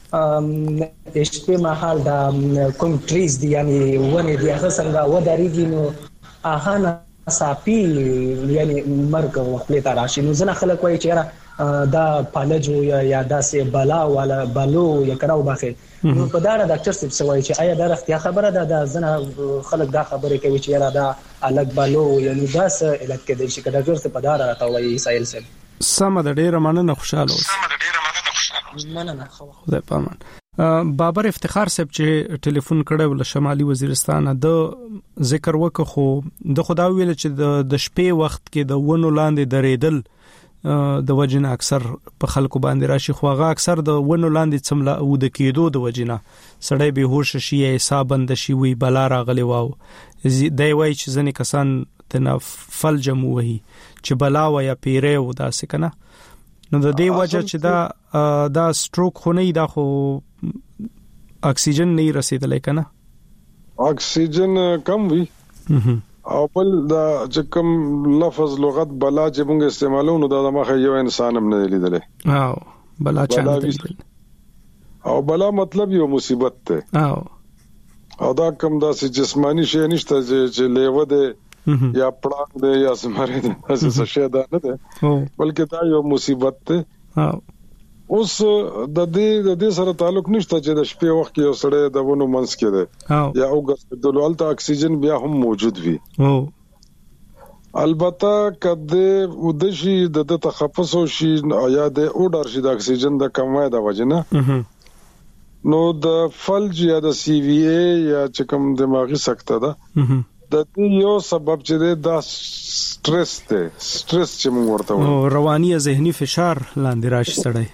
ام شپه مهال دا کوم ټریز دی یعنی ونه دی هغه څنګه و دریږي نو اهانه صافي یعنی مرګ وخت ته راشي. نو ځنه خلک وایي چې دا پالجو یا یا داسې بلا ولا بلو یا کراو باخه. نو په دا ډاکټر صاحب سوای چې آیا دا اختیار خبره ده؟ دا ځنه خلک دا خبره کوي چې یاره دا الګ بلو یعنی دا څه علت کې دی چې ډاکټر صاحب په دا راته وایي. سایل صاحب سم د ډیره مننه، خوشاله اوسئ. سم د ډیره مننه، خوشاله مننه. خدای پامان. بابر افتخار صاحب چې ټلیفون کړو له شمالي وزیرستان د ذکر وکړو، خو د خدای ویل چې د شپې وخت کې د ونو لاندې درېدل د وجنه اکثر په خلکو باندې راشي، خو هغه اکثر د ونو لاندې څملا او د کېدو د وجنه سړی به هوش شي، حساب بند شي، وی بلا راغلی واو. دی وای چې ځنې کسان تنا فلجم وهي چې بلا و یا پیره و داسې کنه. نو د دې وجه چې دا دا سټروک خو نه دا خو اکسیجن نه رسیدلای کنه، اکسیجن کم وی او بل دا چې کوم لفظ لغت بلا چې موږ استعمالو نو دا مخه یو انسان هم نه لیدلې. او بلا چانه او بلا مطلب یو مصیبت ته او او دا کوم داسې جسمانی شی نشته چې لیوه ده یا پړانګ ده یا سمره ده، اساس شی دا نه ده بلکې دا یو مصیبت ته. اوس د دې د دې سره تعلق نشته چې د شپې وخت کې یو سړی د ونو منځ کې ده یا اوګه د لولته اکسیجن بیا هم موجود وي. البته کده ودشي د تخفص او شي یا د اورډر شي د اکسیجن د کموالي د وجنه نو د فلج یا د سی وی ای یا چې کوم دماغي سکته ده د دې یو سبب چې د سټرس ته سټرس چې موږ ورته وایو رواني ذهني فشار لاندې راشي سړی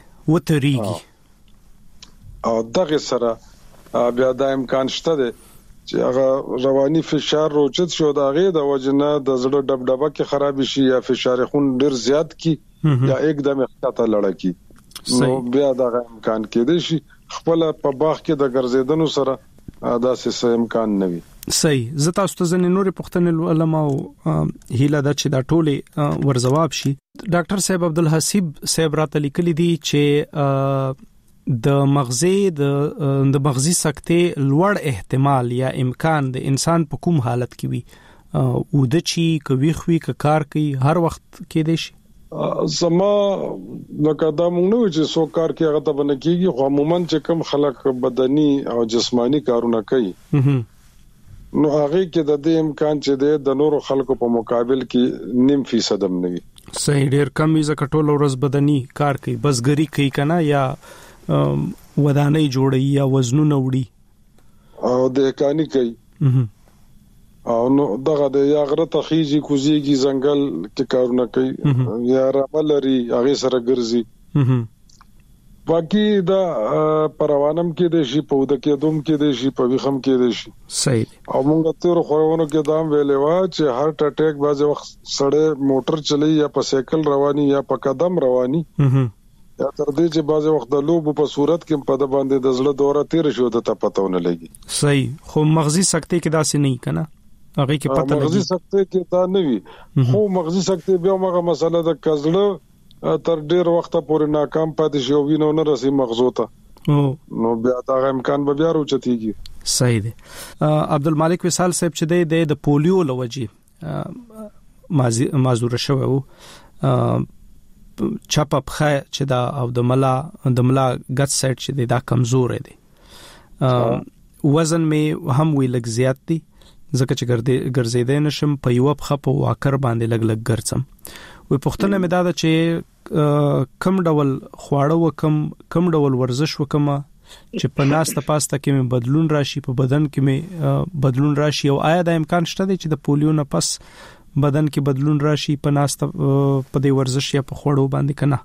وتریږي او دغه سره بیا د امکان شته ده چې هغه رواني فشار روچت شو د هغه د وجنه د زړه ډبډبه کې خراب شي یا فشار خون ډیر زیات کی یا एकदम اختاته لړکی. نو بیا دغه امکان کېدې شي خپل په باغ کې د ګرځیدنو سره دا څه امکان نه وي. صحیح. زه تاسو ته ځنې نورې پوښتنې علماء هیله ده چې دا ټولې ورځواب شي. ډاکټر صاحب عبدالحسیب صاحب راته لیکلي دي چې د مغزي د د مغزي سکتې لوړ احتمال یا امکان د انسان په کوم حالت کې وي او د چی کوي خوې ک کار کوي هر وخت کې دي شي. زما لکه دا موږ نو چې سو کار کې هغه ته بنه کیږي خو عموما چې کم خلک بدني او جسمانی کارونه کوي نو هغه کې د دې امکان چې د نورو خلکو په مقابل کې نیم فیصد هم نه وي. صحیح. ډیر کم یې زکه ټول ورځ بدني کار کوي، بسګری کوي کنه یا ودانۍ جوړي یا وزنونه وړي او د کانی کوي او نو دغه د یا غره تخیجی کوزيږي ځنګل کې کارونه کوي یا رملري هغه سره ګرځي. باقي دا پروانم کې د شي په ود کې دوم کې د شي په وخم کې د شي. صحیح. او موږ تیر خورونو کې دام ویلې وا چې هارت اٹیک بعض وخت سړی موټر چلی یا په سایکل رواني یا په قدم رواني یا تر دې چې بعض وخت د لوب په صورت کې په د باندې د زړه دوره تیر شو د تپتهونه لګي. صحیح. خو مغزي سکتې کې داسې نه کنه هغه کې پته لګي. مغزي سکتې کې دا نه وي خو مغزي سکتې بیا هغه مسله د کزړه تر ډیر وخت پورې ناکام پاتې شي او وینو نه رسي مغزو ته نو بیا دا امکان به بیا روچتيږي. صحیح دی. عبدالمالک وصال صاحب چې دی د پولیو لوجي معذور شوی وو چاپ اپ خای چې دا او د ملا د ملا ګټ سیټ چې دا کمزور دی، وزن می هم وی لګ زیات دی، ځکه چې ګرځیدای نشم په یو بخه په واکر باندې لګ لګ ګرځم. وې پښتنه مې دا ده چې کم ډول خواړه وکم کم ډول ورزش وکم چې په ناسته پاسته کې مې بدلون راشي په بدن کې مې بدلون راشي او آیا د امکان شته دی چې د پولیو نه پس بدن کې بدلون راشي په ناسته په دې ورزش یا په خوړو باندې کنه؟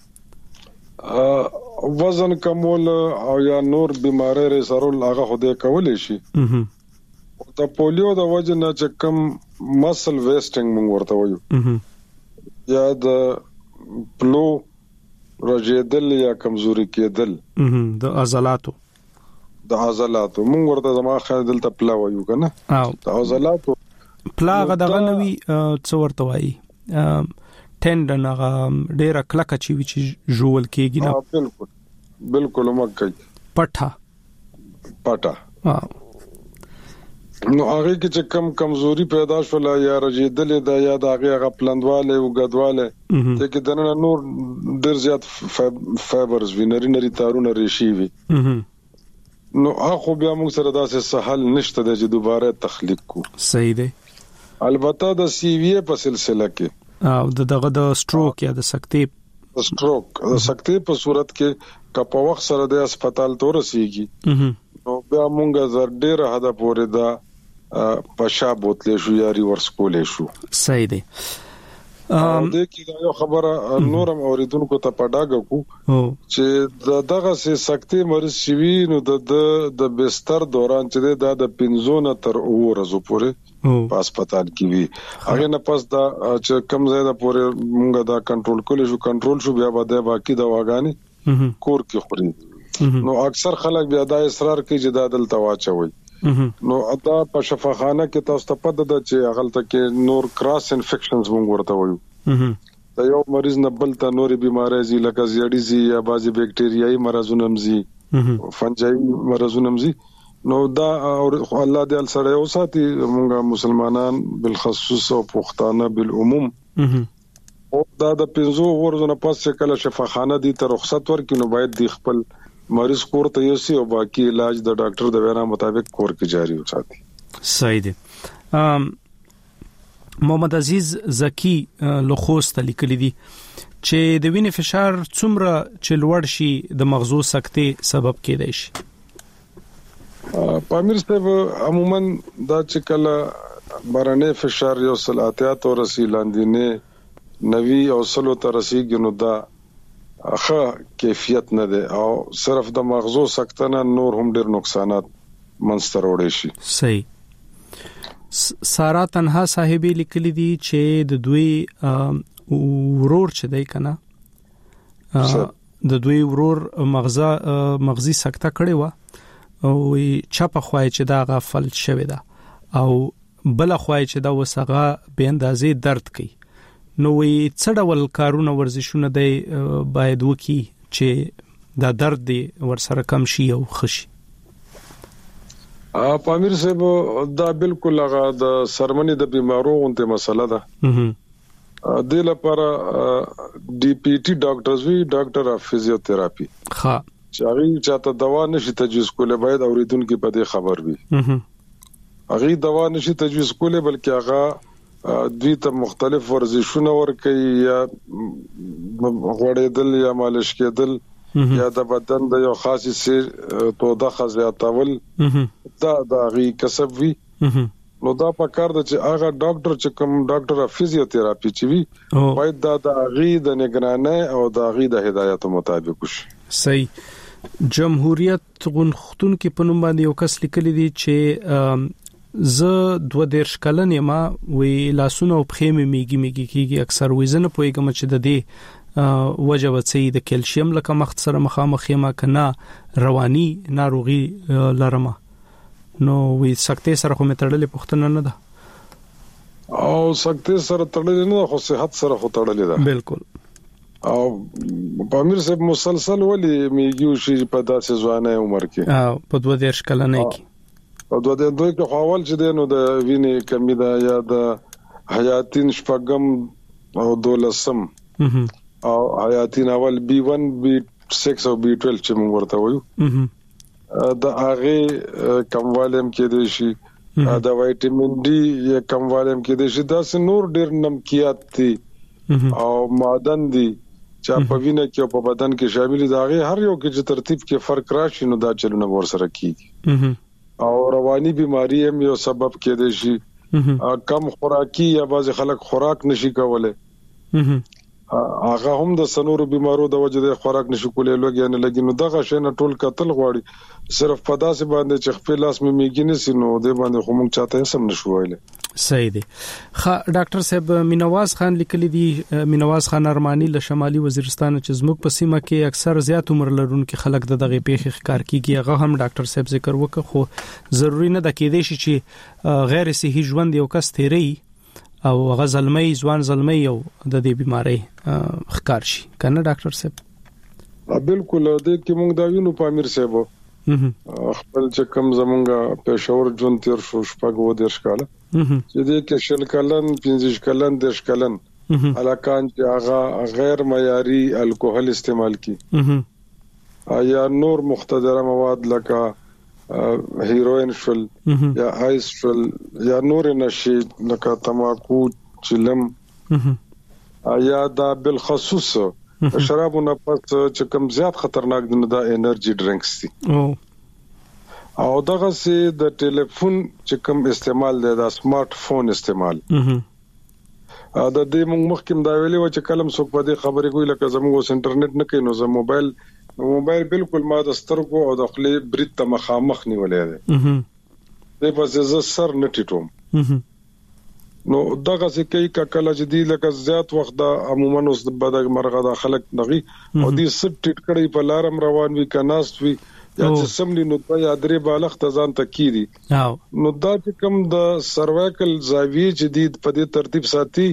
وزن کمول او یا نور بیماری ر سرول هغه خوده کولې شي. د پولیو د وجه نه چې کم مسل ویسټینګ مونږ ورته وایو یا د پلو رجیدل یا کمزوري کېدل د عضلاتو د عضلاتو مونږ ورته زما خیال دلته پلا وایو کنه د عضلاتو پلا غدغه نوي څو ورته وایي ټندن هغه ډیره کلکه چی وی چې جوول کېږي نه. بالکل بالکل مکه پټه پټه نو هغه کې چې کم کمزوري پیدا شول یا رجیدل دا یا د هغه غ پلندواله او غدواله چې کې دنه نور ډیر زیات فایبرز وینري نری تارونه ریشي وي نو هغه بیا موږ سره داسې سهل نشته چې دوباره تخلیق کو. صحیح دی. البته د سی وی په سلسله کې او د دغه د سټروک یا د سکتې سټروک د سکتې په صورت کې کپا وخت سره د هسپتال ته رسیږي نو بیا موږ زر ډیر حدا پورې دا پښا بوتلې شو یا ریورس کولې شو. صحیح دی. ام دې کې یو خبره نورم اوریدونکو ته پډاګه کو چې دغه سي سکتې مریض شوی نو د د بستر دوران چې دا د پنځونه تر ورځو پورې په هسپتال کې وي هغه نه پس دا چې کم زیاده پورې موږ دا کنټرول کولې شو کنټرول شو بیا به د باقی دواګانی کور کې خوري نو اکثر خلک بیا دا اصرار کوي چې دا دلته واچوي نو ادا په شفاخانه کې تاسو ته پد د چې اغلطه کې نور کراس انفیکشنز مونږ ورته وایو دا یو مریض نه بل ته نوري بيمارۍ زی لکه زیړی یا بازي بکټریايي مرزونه مزي فنجایي مرزونه مزي نو دا الله دې سره یو ساتي مونږه مسلمانان بالخصوص او پښتانه بالعموم او دا د پنځو ورځې پس کله شفاخانه دي ته رخصت ورکړي نو باید د خپل مریض کور ته یوسي او باقی علاج د ډاکټر د وینا مطابق کور کې جاری وساتي. صحیح دی. محمد عزیز زکی لوخوست لیکلی دی چې د وینې فشار څومره چې لوړ شي د مغزو سکتې سبب کېدای شي. پامیر صاحب عموما دا چې کله بارانه فشار یو سلاتیات او رسیلاندینه نوی او سلو ترسیږي نو دا اخه کیفیت نه ده او صرف د مغزو سکتنه نور هم ډیر نقصانات منستر وړي شي. صحیح. سارا تنها صاحب لیکلی دي چې د دوی ورور چې دی کنه د دوی ورور مغزا مغزي سکته کړي و او چا په خوای چې دا غفل شوی ده او بل خوای چې دا وسغه به اندازې درد کوي نو وی څه ډول کارونه ورزشونه دی باید وکي چې دا درد دی ورسره کم شي او خشي. ا پامیر صاحب دا بالکل هغه د سرمنې د بیمارو غونته مسله ده. د لپاره ډي پی ټي ډاکټرز وی ډاکټر اف فزیوتراپي ها چې هغه چاته دوا نشي تجویز کولای باید اوریدونکو په دې خبر وي. هغه دوا نشي تجویز کولای بلکې هغه دوی ته مختلف ورزشونه ورکوي یا غوړېدل یا مالش کېدل یا د بدن د یو خاصي سیر توده خزیاتول دا د غي کسب وی نو دا په کار د چې هغه ډاکټر چې کوم ډاکټر فزیوتراپي چې وی باید دا د غي د نگرانۍ او د غي د هدایت مطابق وشي. صحیح. جمهوریت غونښتون کې په نوم باندې یو کس لیکلی دی چې زه دوه دیرش کلن یم وی لاسونه او پښې مې میږي میږي کیږي اکثر وزن پویګم چې د دې وجه وڅې د کیلشیم لکه مخ سره مخامخ یم کنه رواني ناروغي لرم نو وی سکتې سره خو مې تړلې پښتنه نه ده او سکتې سره تړلې نه خو صحت سره خو تړلې ده. بالکل. او پامیر صاحب مسلسل ولی میږي شي په داسې ځوانه عمر کې او په دوه دیرش کلن کې او دوه د دوی کې حوال چې دینو د وینې کمی ده یا د حیاتین شپږم او دولسم او حیاتین اول بی ون بی سکس او بی ټویلو چې موږ ورته وایو د هغه کموالم کې دي شي دا وټامین ډي یا کموالم کې د شي دا نور ډیر نمکيات دي او معدن دي چې په وینه کې او په بدن کې شامل دي. دا غي هر یو کې چې ترتیب کې فرق راشي نو دا چلونه ور سره کیږي او رواني بيماري هم یو سبب کې دي شي. کم خوراکي یا بعض خلک خوراک نشي کولای هغه هم د سنورو بيمارو د وجه د خوراک نشو کولای لوګي نه لګي نو دغه شی نه ټول قتل غواړي صرف په داسې باندې چې خپل لاس مې میګینې سينو د باندې خو مونږ چاته سم نشو وایله. صحیح دی. خا ډاکټر صاحب مینواز خان لیکلی دی مینواز خان ارمانی له شمالي وزیرستان چې زموږ په سیمه کې اکثر زیات عمر لرونکو خلک د دغه پیښې ښکار کیږي. هغه هم ډاکټر صاحب ذکر وکړ خو ضروری نه د کېدې شي چې غیر صحي ژوند یو کس تیری او هغه زلمي ځوان زلمي یو د دې بيمارۍ ښکار شي کنه ډاکټر صاحب؟ بالکل د کې موږ دا وینو په امیر صاحب خپل چې کوم زمونږه پېښور جون تیر شو شپږ و د ښکاله چې دې کې شل کلن پنځه کلن د ښکلن علاقان چې هغه غیر معیاري الکوهل استعمال کی یا نور مختدره مواد لکه هیروین شول یا آیس شول یا نور نشي لکه تماکو چلم یا دا بالخصوص شراب نه پس چې کوم زیات خطرناک دي دا انرژي ډرینکس دي او دغه سي د ټلیفون چې کوم استعمال دی دا سمارټ فون استعمال ا د دې موږ مخکې دا ویلي و چې کلم څوک په دې خبرې کوي لکه زموږ انټرنیټ نه کوي نو زموږ موبایل موبایل بالکل ما د سترګو او د خپل برید ته مخامخ نیولې ده د پس ز سر نټیټوم نو دغه څه کوي کله چې دی لکه زیات وخت دا عموما اوس د بدګ مرغه د خلک نغي او دې سټ ټیټ کړي په لارم روان وي کناست وي یا چې سملی نو په یادرې بالغ تزان تکې دي نو دا چې کوم د سروایکل زاویه جدید په دې ترتیب ساتي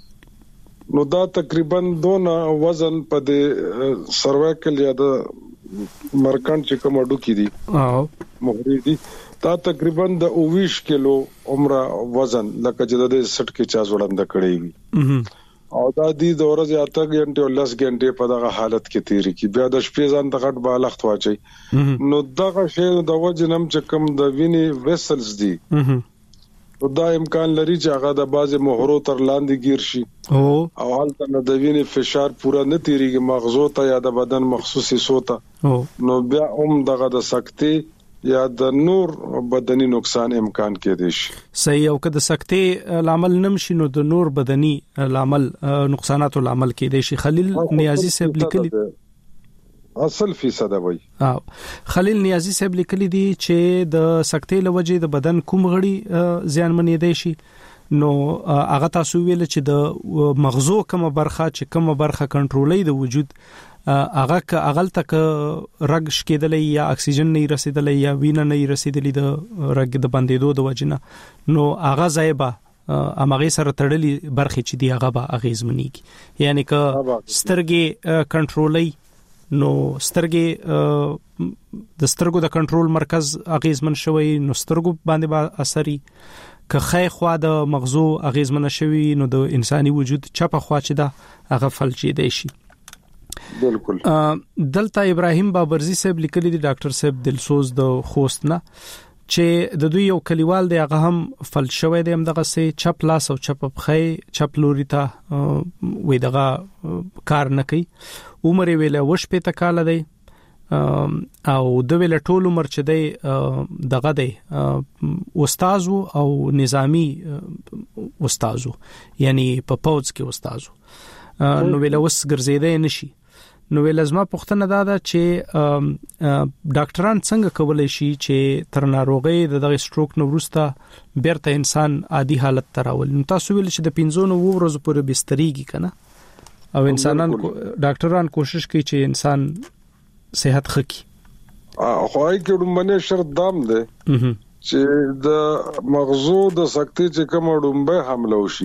نو دا تقریبا دونه وزن په د سروایکل یا د مرکان چې کوم اډو کې دي او مغری دي دا تقریبا د اوویش کیلو عمره وزن لکه چې د سټ کې چا زوړند کړی وي او دا دي د ورځې اته غنټه او لس غنټه په دغه حالت کې تیری کی بیا د شپې ځان د غټ بالښت واچي نو دغه شی د وجنم چې کوم د ویني ویسلز دي او دا امکان لري چې هغه د بازي مهرو تر لاندې گیر شي او حالت نه د ویني فشار پورا نه تیریږي مغزو ته یا د بدن مخصوصي سوته نو بیا هم دغه د سکتي یا د نور بدني نقصان امکان کې دي شي. صحیح او که د سکتي لامل نمشي نو د نور بدني لامل نقصانات لامل کې دي شي. خلیل نیازی صاحب لیکلي اصل فیصد وای او خلیل نیازی صاحب لیکلي دي چې د سکتي لوجې د بدن کوم غړي زیان منې دي شي نو هغه تاسو ویل چې د مغزو کومه برخه چې کومه برخه کنټرولې د وجود هغه ک اغل تک رګ شکېدلې یا اکسیجن نه رسیدلې یا وینه نه رسیدلې د رګ د بندیدو د وجنه نو هغه زایبه امغه سره تړلې برخه چې دی هغه به اغیزمنېږي یعنی ک سترګې کنټرولې نو سترګې د سترګو د کنټرول مرکز اغیزمن شوی نو سترګو باندې با اثرې که خې خوا د مغزو اغیزمن شوی نو د انساني وجود چپه خوا چې دا هغه فلجې دی شي. بالکل دلته ابراهیم بابرزی صاحب لیکلی دی ډاکټر صاحب دلسوز د خوست نه چې د دوی یو کلیوال دی هغه هم فلج شوی دی هم دغه سه چپ لاس او چپ پخې چپ لوري ته وې دغه کار نه کوي عمر ویله وش په تکاله دی او د ویل ټول عمر چې دی دغه دی استاد او نظامی استاد یعنی په پوز کې استاد نو ویل وس ګرځیدای نشي نو ویل زما پوښتنه دا ده چې ډاکټران څنګه کولای شي چې تر ناروغي د دغه سټروک نو وروسته بیرته انسان عادي حالت ته راول نو تاسو ویل چې د پنځه نو ورځې پورې بسترېږي کنه او انسانان ډاکټران کوشش کوي چې انسان صحت خکې خو هي کې ډومبنه شرط دام ده چې د مغزو د سکتي چې کوم ډومبه حمله وشي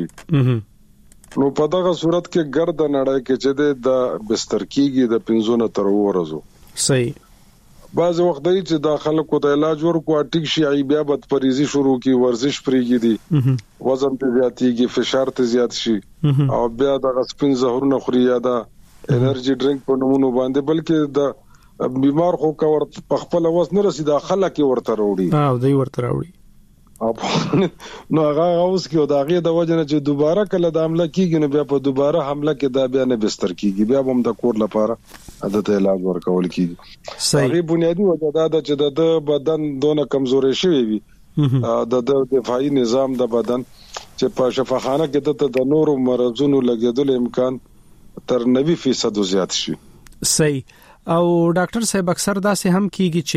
نو په دغه صورت کې ګرد نړۍ کې چې د بستر کېږي د پنځونه تر ورځو صحیح بعض وخت دی چې داخله کو د علاج ورکو ټیک شي ای بیا بد پریزي شروع کی ورزش پریږي دي وزن ته زیاتیږي فشار ته زیات شي او بیا د غسپین زهرونه خوري یا د انرژي ډرینک په نومونو باندې بلکې د بیمار خو کا ورته په خپل وزن نه رسیدا خلک ورته وروړي او دوی ورته وروړي نو هغه اوس کې د هغه د وجنه چې دوباره کله د حمله کیږي نو بیا په دوباره حمله کې دا بیا نه بستر کیږي بیا هم د کور لپاره عادت علاج ورکول کیږي صحیح بنیادی وجه دا ده چې د بدن دونه کمزوري شوی وي د دفاعي نظام د بدن چې په شفاخانه کې د نورو مرزونو لګیدل امکان تر نوي فیصد زیات شي صحیح او ډاکټر صاحب اکثر دا سه هم کیږي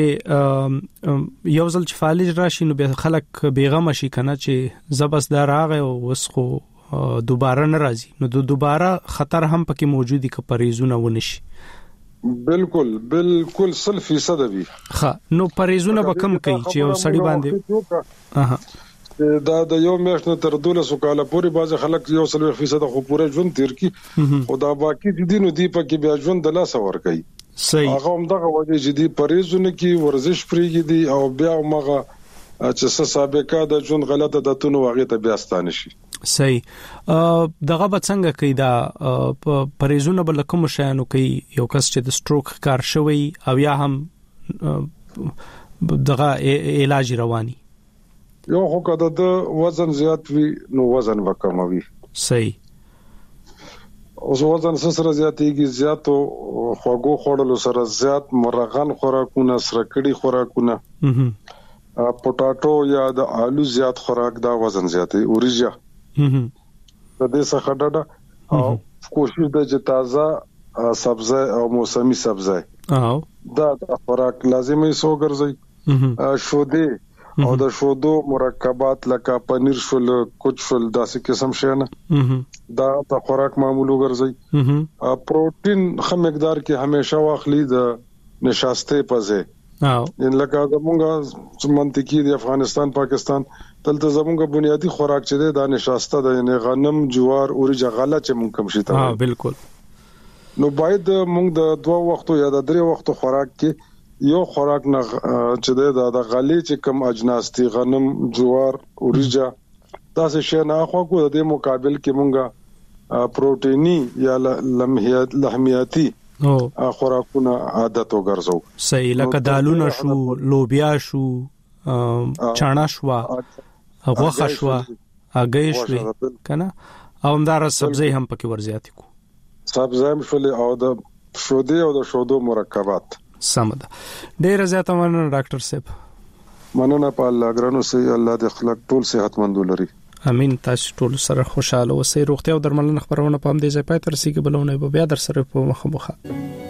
چې یو ځل چې فالج راشي نو به خلک بیغمه شي کنه چې زبسدار هغه وسخو دوباره ناراضي نو دوباره خطر هم پکې موجودي ک پریزونه ونشي بالکل بالکل صد فیصد وي ها نو پریزونه به کم کوي چې یو سړی باندې اها دا د یو میاشت تر دولس کاله پورې باز خلک یو سل فیصد خو پوره ژوند تیر کی خدا باقی دي نو دی پکې بیا ژوند د لاس ور کوي صحیح هغه هم دغه وجه جدي پریزونه کې ورزش پریږي دي او بیا مغه چې سابقه د ژوند غلطه د تونو واغې ته بیا ستانه شي صحیح دغه به څنګه کوي دا پریزونه بل کوم شانو کوي یو کس چې د سټروک کار شوی او یا هم دغه علاج رواني یو خو کده د وزن زیات وي نو وزن وکموي صحیح اوس وزن سره زیاتېږي زیاتو خوګو خوړلو سره زیات مرغان خوراکونه سره کړي خوراکونه پټاټو یا د آلو زیات خوراک دا وزن زیاتې اوريجا د دې څخه ډډه او کوشش د چې تازه سبزی او موسمي سبزی او دا د خوراک لازمي سو ګرځي شودې او د شودو مرکبات لکه پنیر شول کوچ شول داسې قسم شنه دا د خوراک معمول وګرځي پروتین خام مقدار کې همیشه واخلي د نشاسته پځه او ان لکه زمونږه منطقي د افغانستان پاکستان تلته زمونږه بنیادی خوراک چې د نشاسته د یعنی غنم جوار اوريجا غله چې مونږ کم شي ته ها بالکل نو باید مونږ د دوه وختو یا د درې وختو خوراک کې یو خوراک نه چې د د غلې چې کم اجناس دي غنم جوار اوريجا تاسو شې نه خو کو د مقابل کې مونږه پروتینی یا لحمیاتی او خوراکونه عادت وګرځو صحیح لکه دالونه شو لوبیا شو چانا شو غوښه شو اګې شو کنه او همدار سبزی هم پکې ورزياتي کو سبزی هم شول او د شودې او د شودو مرکبات سمده ډیر زیاته مننه ډاکټر صاحب مننه په الله ګرانو سي الله د خلق ټول صحت مند لري امين تاسو ټول سره خوشاله اوسئ روغتیا او درملنه خبرونه پام دې ځای پای تر سیګه بلونه بیا در سره په مخه مخه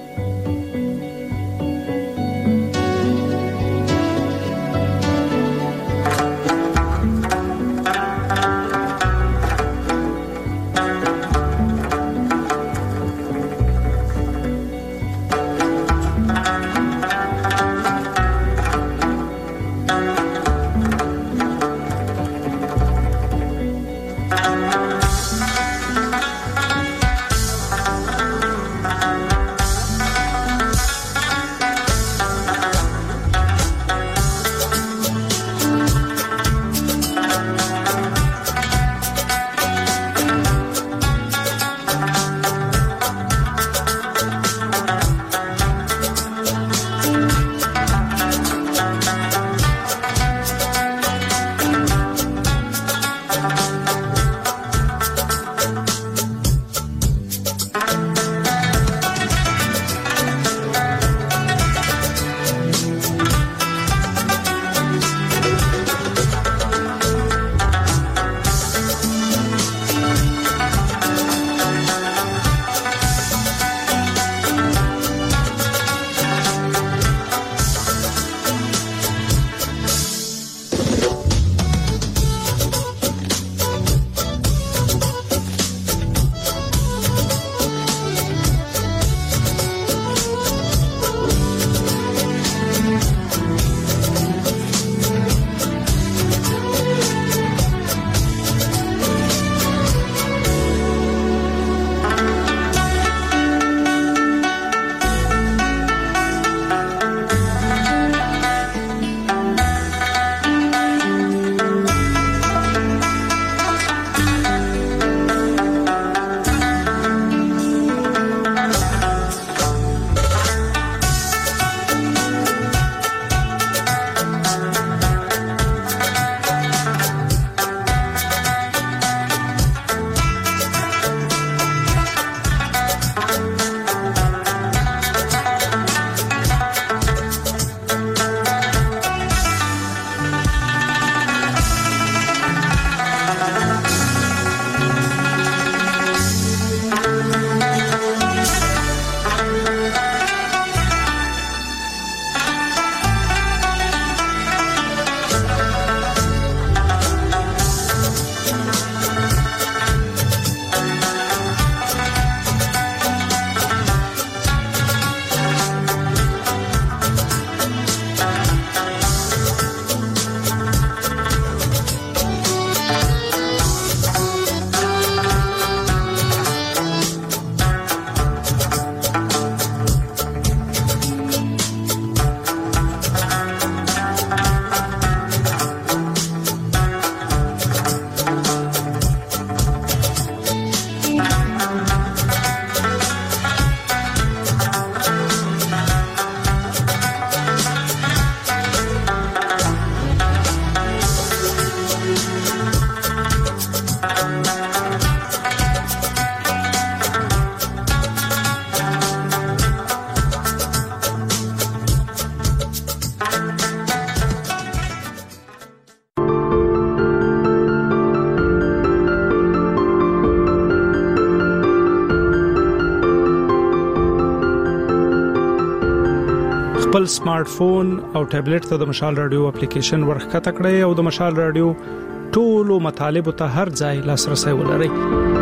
خپل سمارټ فون او ټابلیټ ته د مشال رادیو اپلیکیشن ورخکته کړئ او د مشال رادیو ټولو مطالب ته هر ځای لاسرسي ولرئ.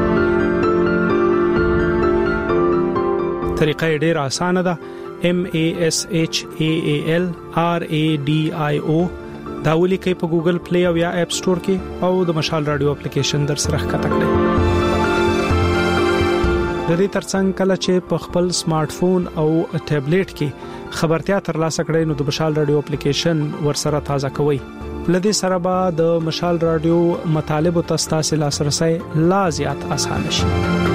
طریقه ډیره اسانه ده. M A S H A A L R A D I O دا ولیکئ په ګوګل پلی او یا اپ سٹور کې او د مشال رادیو اپلیکیشن در سره ښکته کړئ. د دې ترڅنګ کله چې په خپل سمارټ فون او ټابلیټ کې خبرتیا ترلاسه کړئ نو د مشال رادیو اپلیکیشن ورسره تازه کوئ. لدې سره به د مشال رادیو مطالب او تاسو لاسرسي لا زیات آسان شي.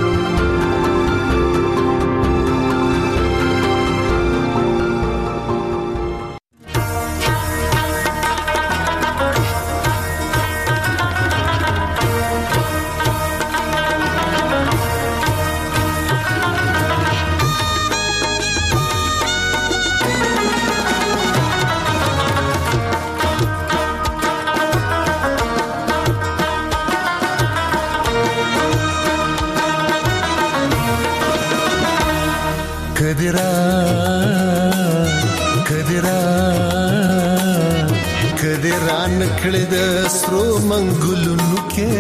کړه د سترو منګلونو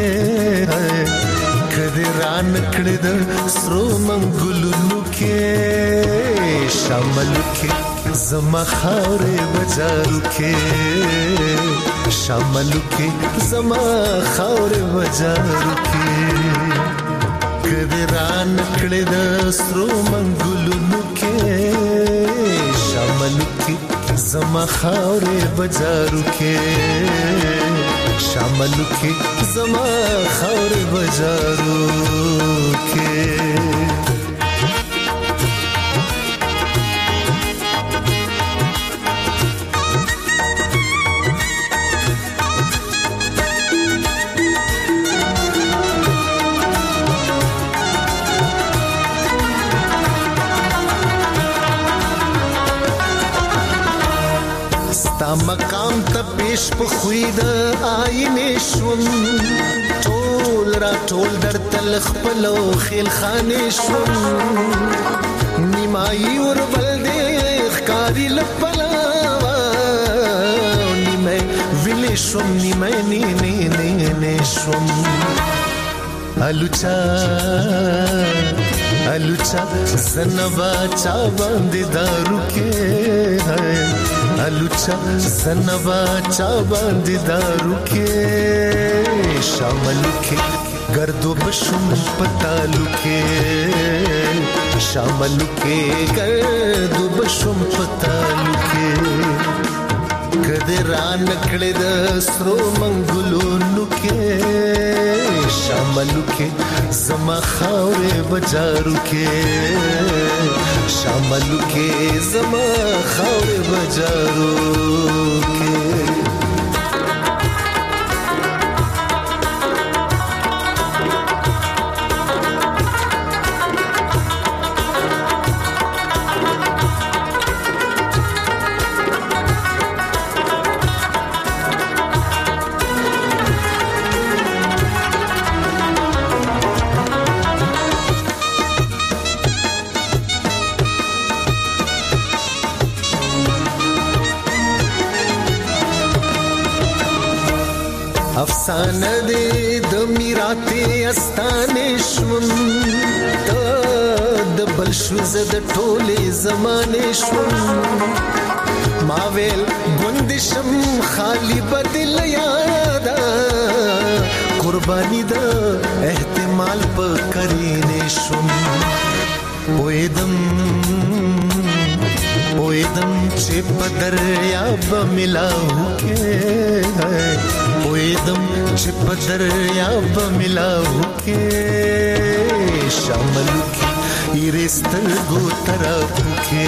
کې کده ران کړه د سترو منګلونو کې شامل کې زما خاورې بجارو کې شامل کې زما خاورې بجارو کې کده ران کړه د سترو منګلونو کې شامل کې زما خاورې بجارو کې شامل کې زما خاورې بجارو کې مقام ته پیش په خوید آینه شوم ټول را ټول در تل خپل او خیل خانه شوم نیمای ور بل دې ښکاری لپلا نیمه ویلې شوم نیمه نه نه نه نه شوم الوچا الوچا زنبا چا باندې دارو کې ہے الوچا زنبا چا باندې دارو کې شامل کې گردو بشم پتالو کې شامل کې گردو بشم پتالو کې کده ران کړه د سترو منګلونو کې شامل کې زما خاورې بجارو کې شامل کې زما خاورې بجارو کې افسانه دې د میراته استانه شوم ته د بل شو زد ټوله زمانه شوم ما ویل ګوندشم خالی بدل یادا قربانی دا احتمال په کرینه شوم وېدم وېدم چې په دریاب ملاو کې وېدم چې په دریاب ملاو کې شامل کې ایرستل ګو طرف کې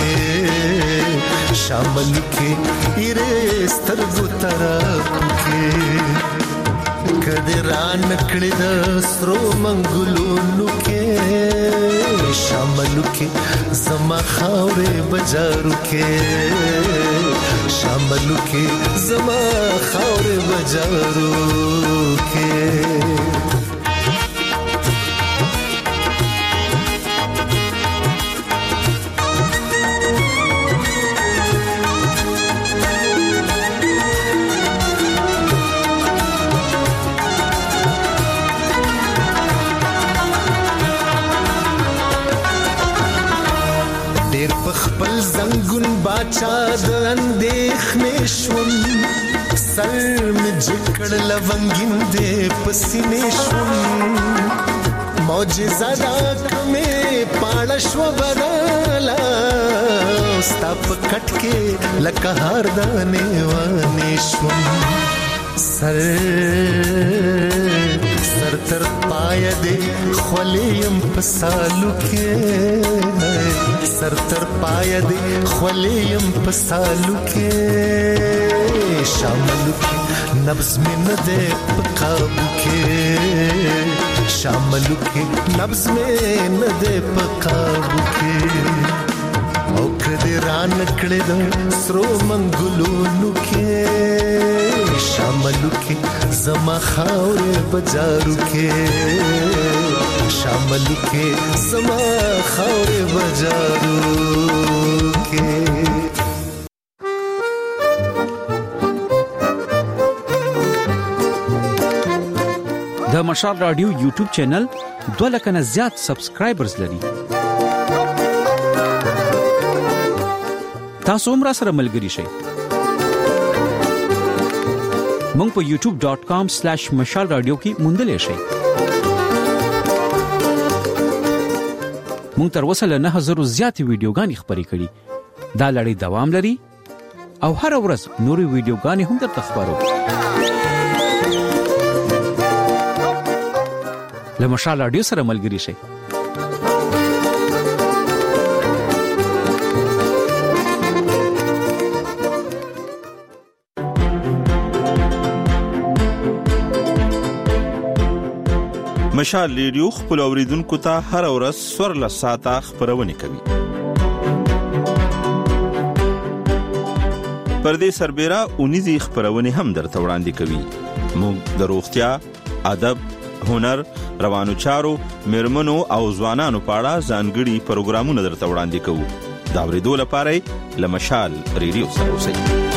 شامل کې ایرستل ګو طرف کې کده ران کړه د سترو منګلونو کې شامل کې زما خاورې بجارو کې شامل کې زما خاورې بجارو کې باچا د اندېښنې شوم سر می جکړ لونګین دې پسینې شوم معجزه دا کمه پالشو بدلا ستاپ کټ کې لکه هار دانه وانه شوم سر سر تر پای دې خولیم پسالو کې سر تر پای دې خولیم پسالو کې شامل کې نبض میں نہ دے پقابو کے شامل کے نبض میں نہ دے پقابو کے او کدی ران کړه د سرو منګلونو کې شامل کې زما خاورې بجارو کې شامل کې زما خاورې بجارو کې د مشال رادیو یوټیوب چینل دوه لک نه زیات سبسکرایبرز لري. تاسو هم را سره ملګري شئ. مونږ په یوټیوب ډاٹ کام سلیش مشال رادیو کې موندلې شئ. مونږ تر اوسه له نه هزار زیاتې ویډیوګانې خپرې کړې. دا لړۍ دوام لري او هر ورځ نورې ویډیوګانې هم درته خپرو. له مشال رادیو سره ملګري شئ. مشال ریډیو خپل اوریدونکو ته هر ورځ سورله ساعته خبرونه کوي. پردې سربېره اونیزي خبرونه هم درته وړاندې کوي. موږ د روغتیا، ادب، هنر، روانو چارو، میرمنو او ځوانانو په اړه ځانګړي پروګرامونه درته وړاندې کوو. دا ورېدو لپاره له مشال ریډیو سره اوسئ.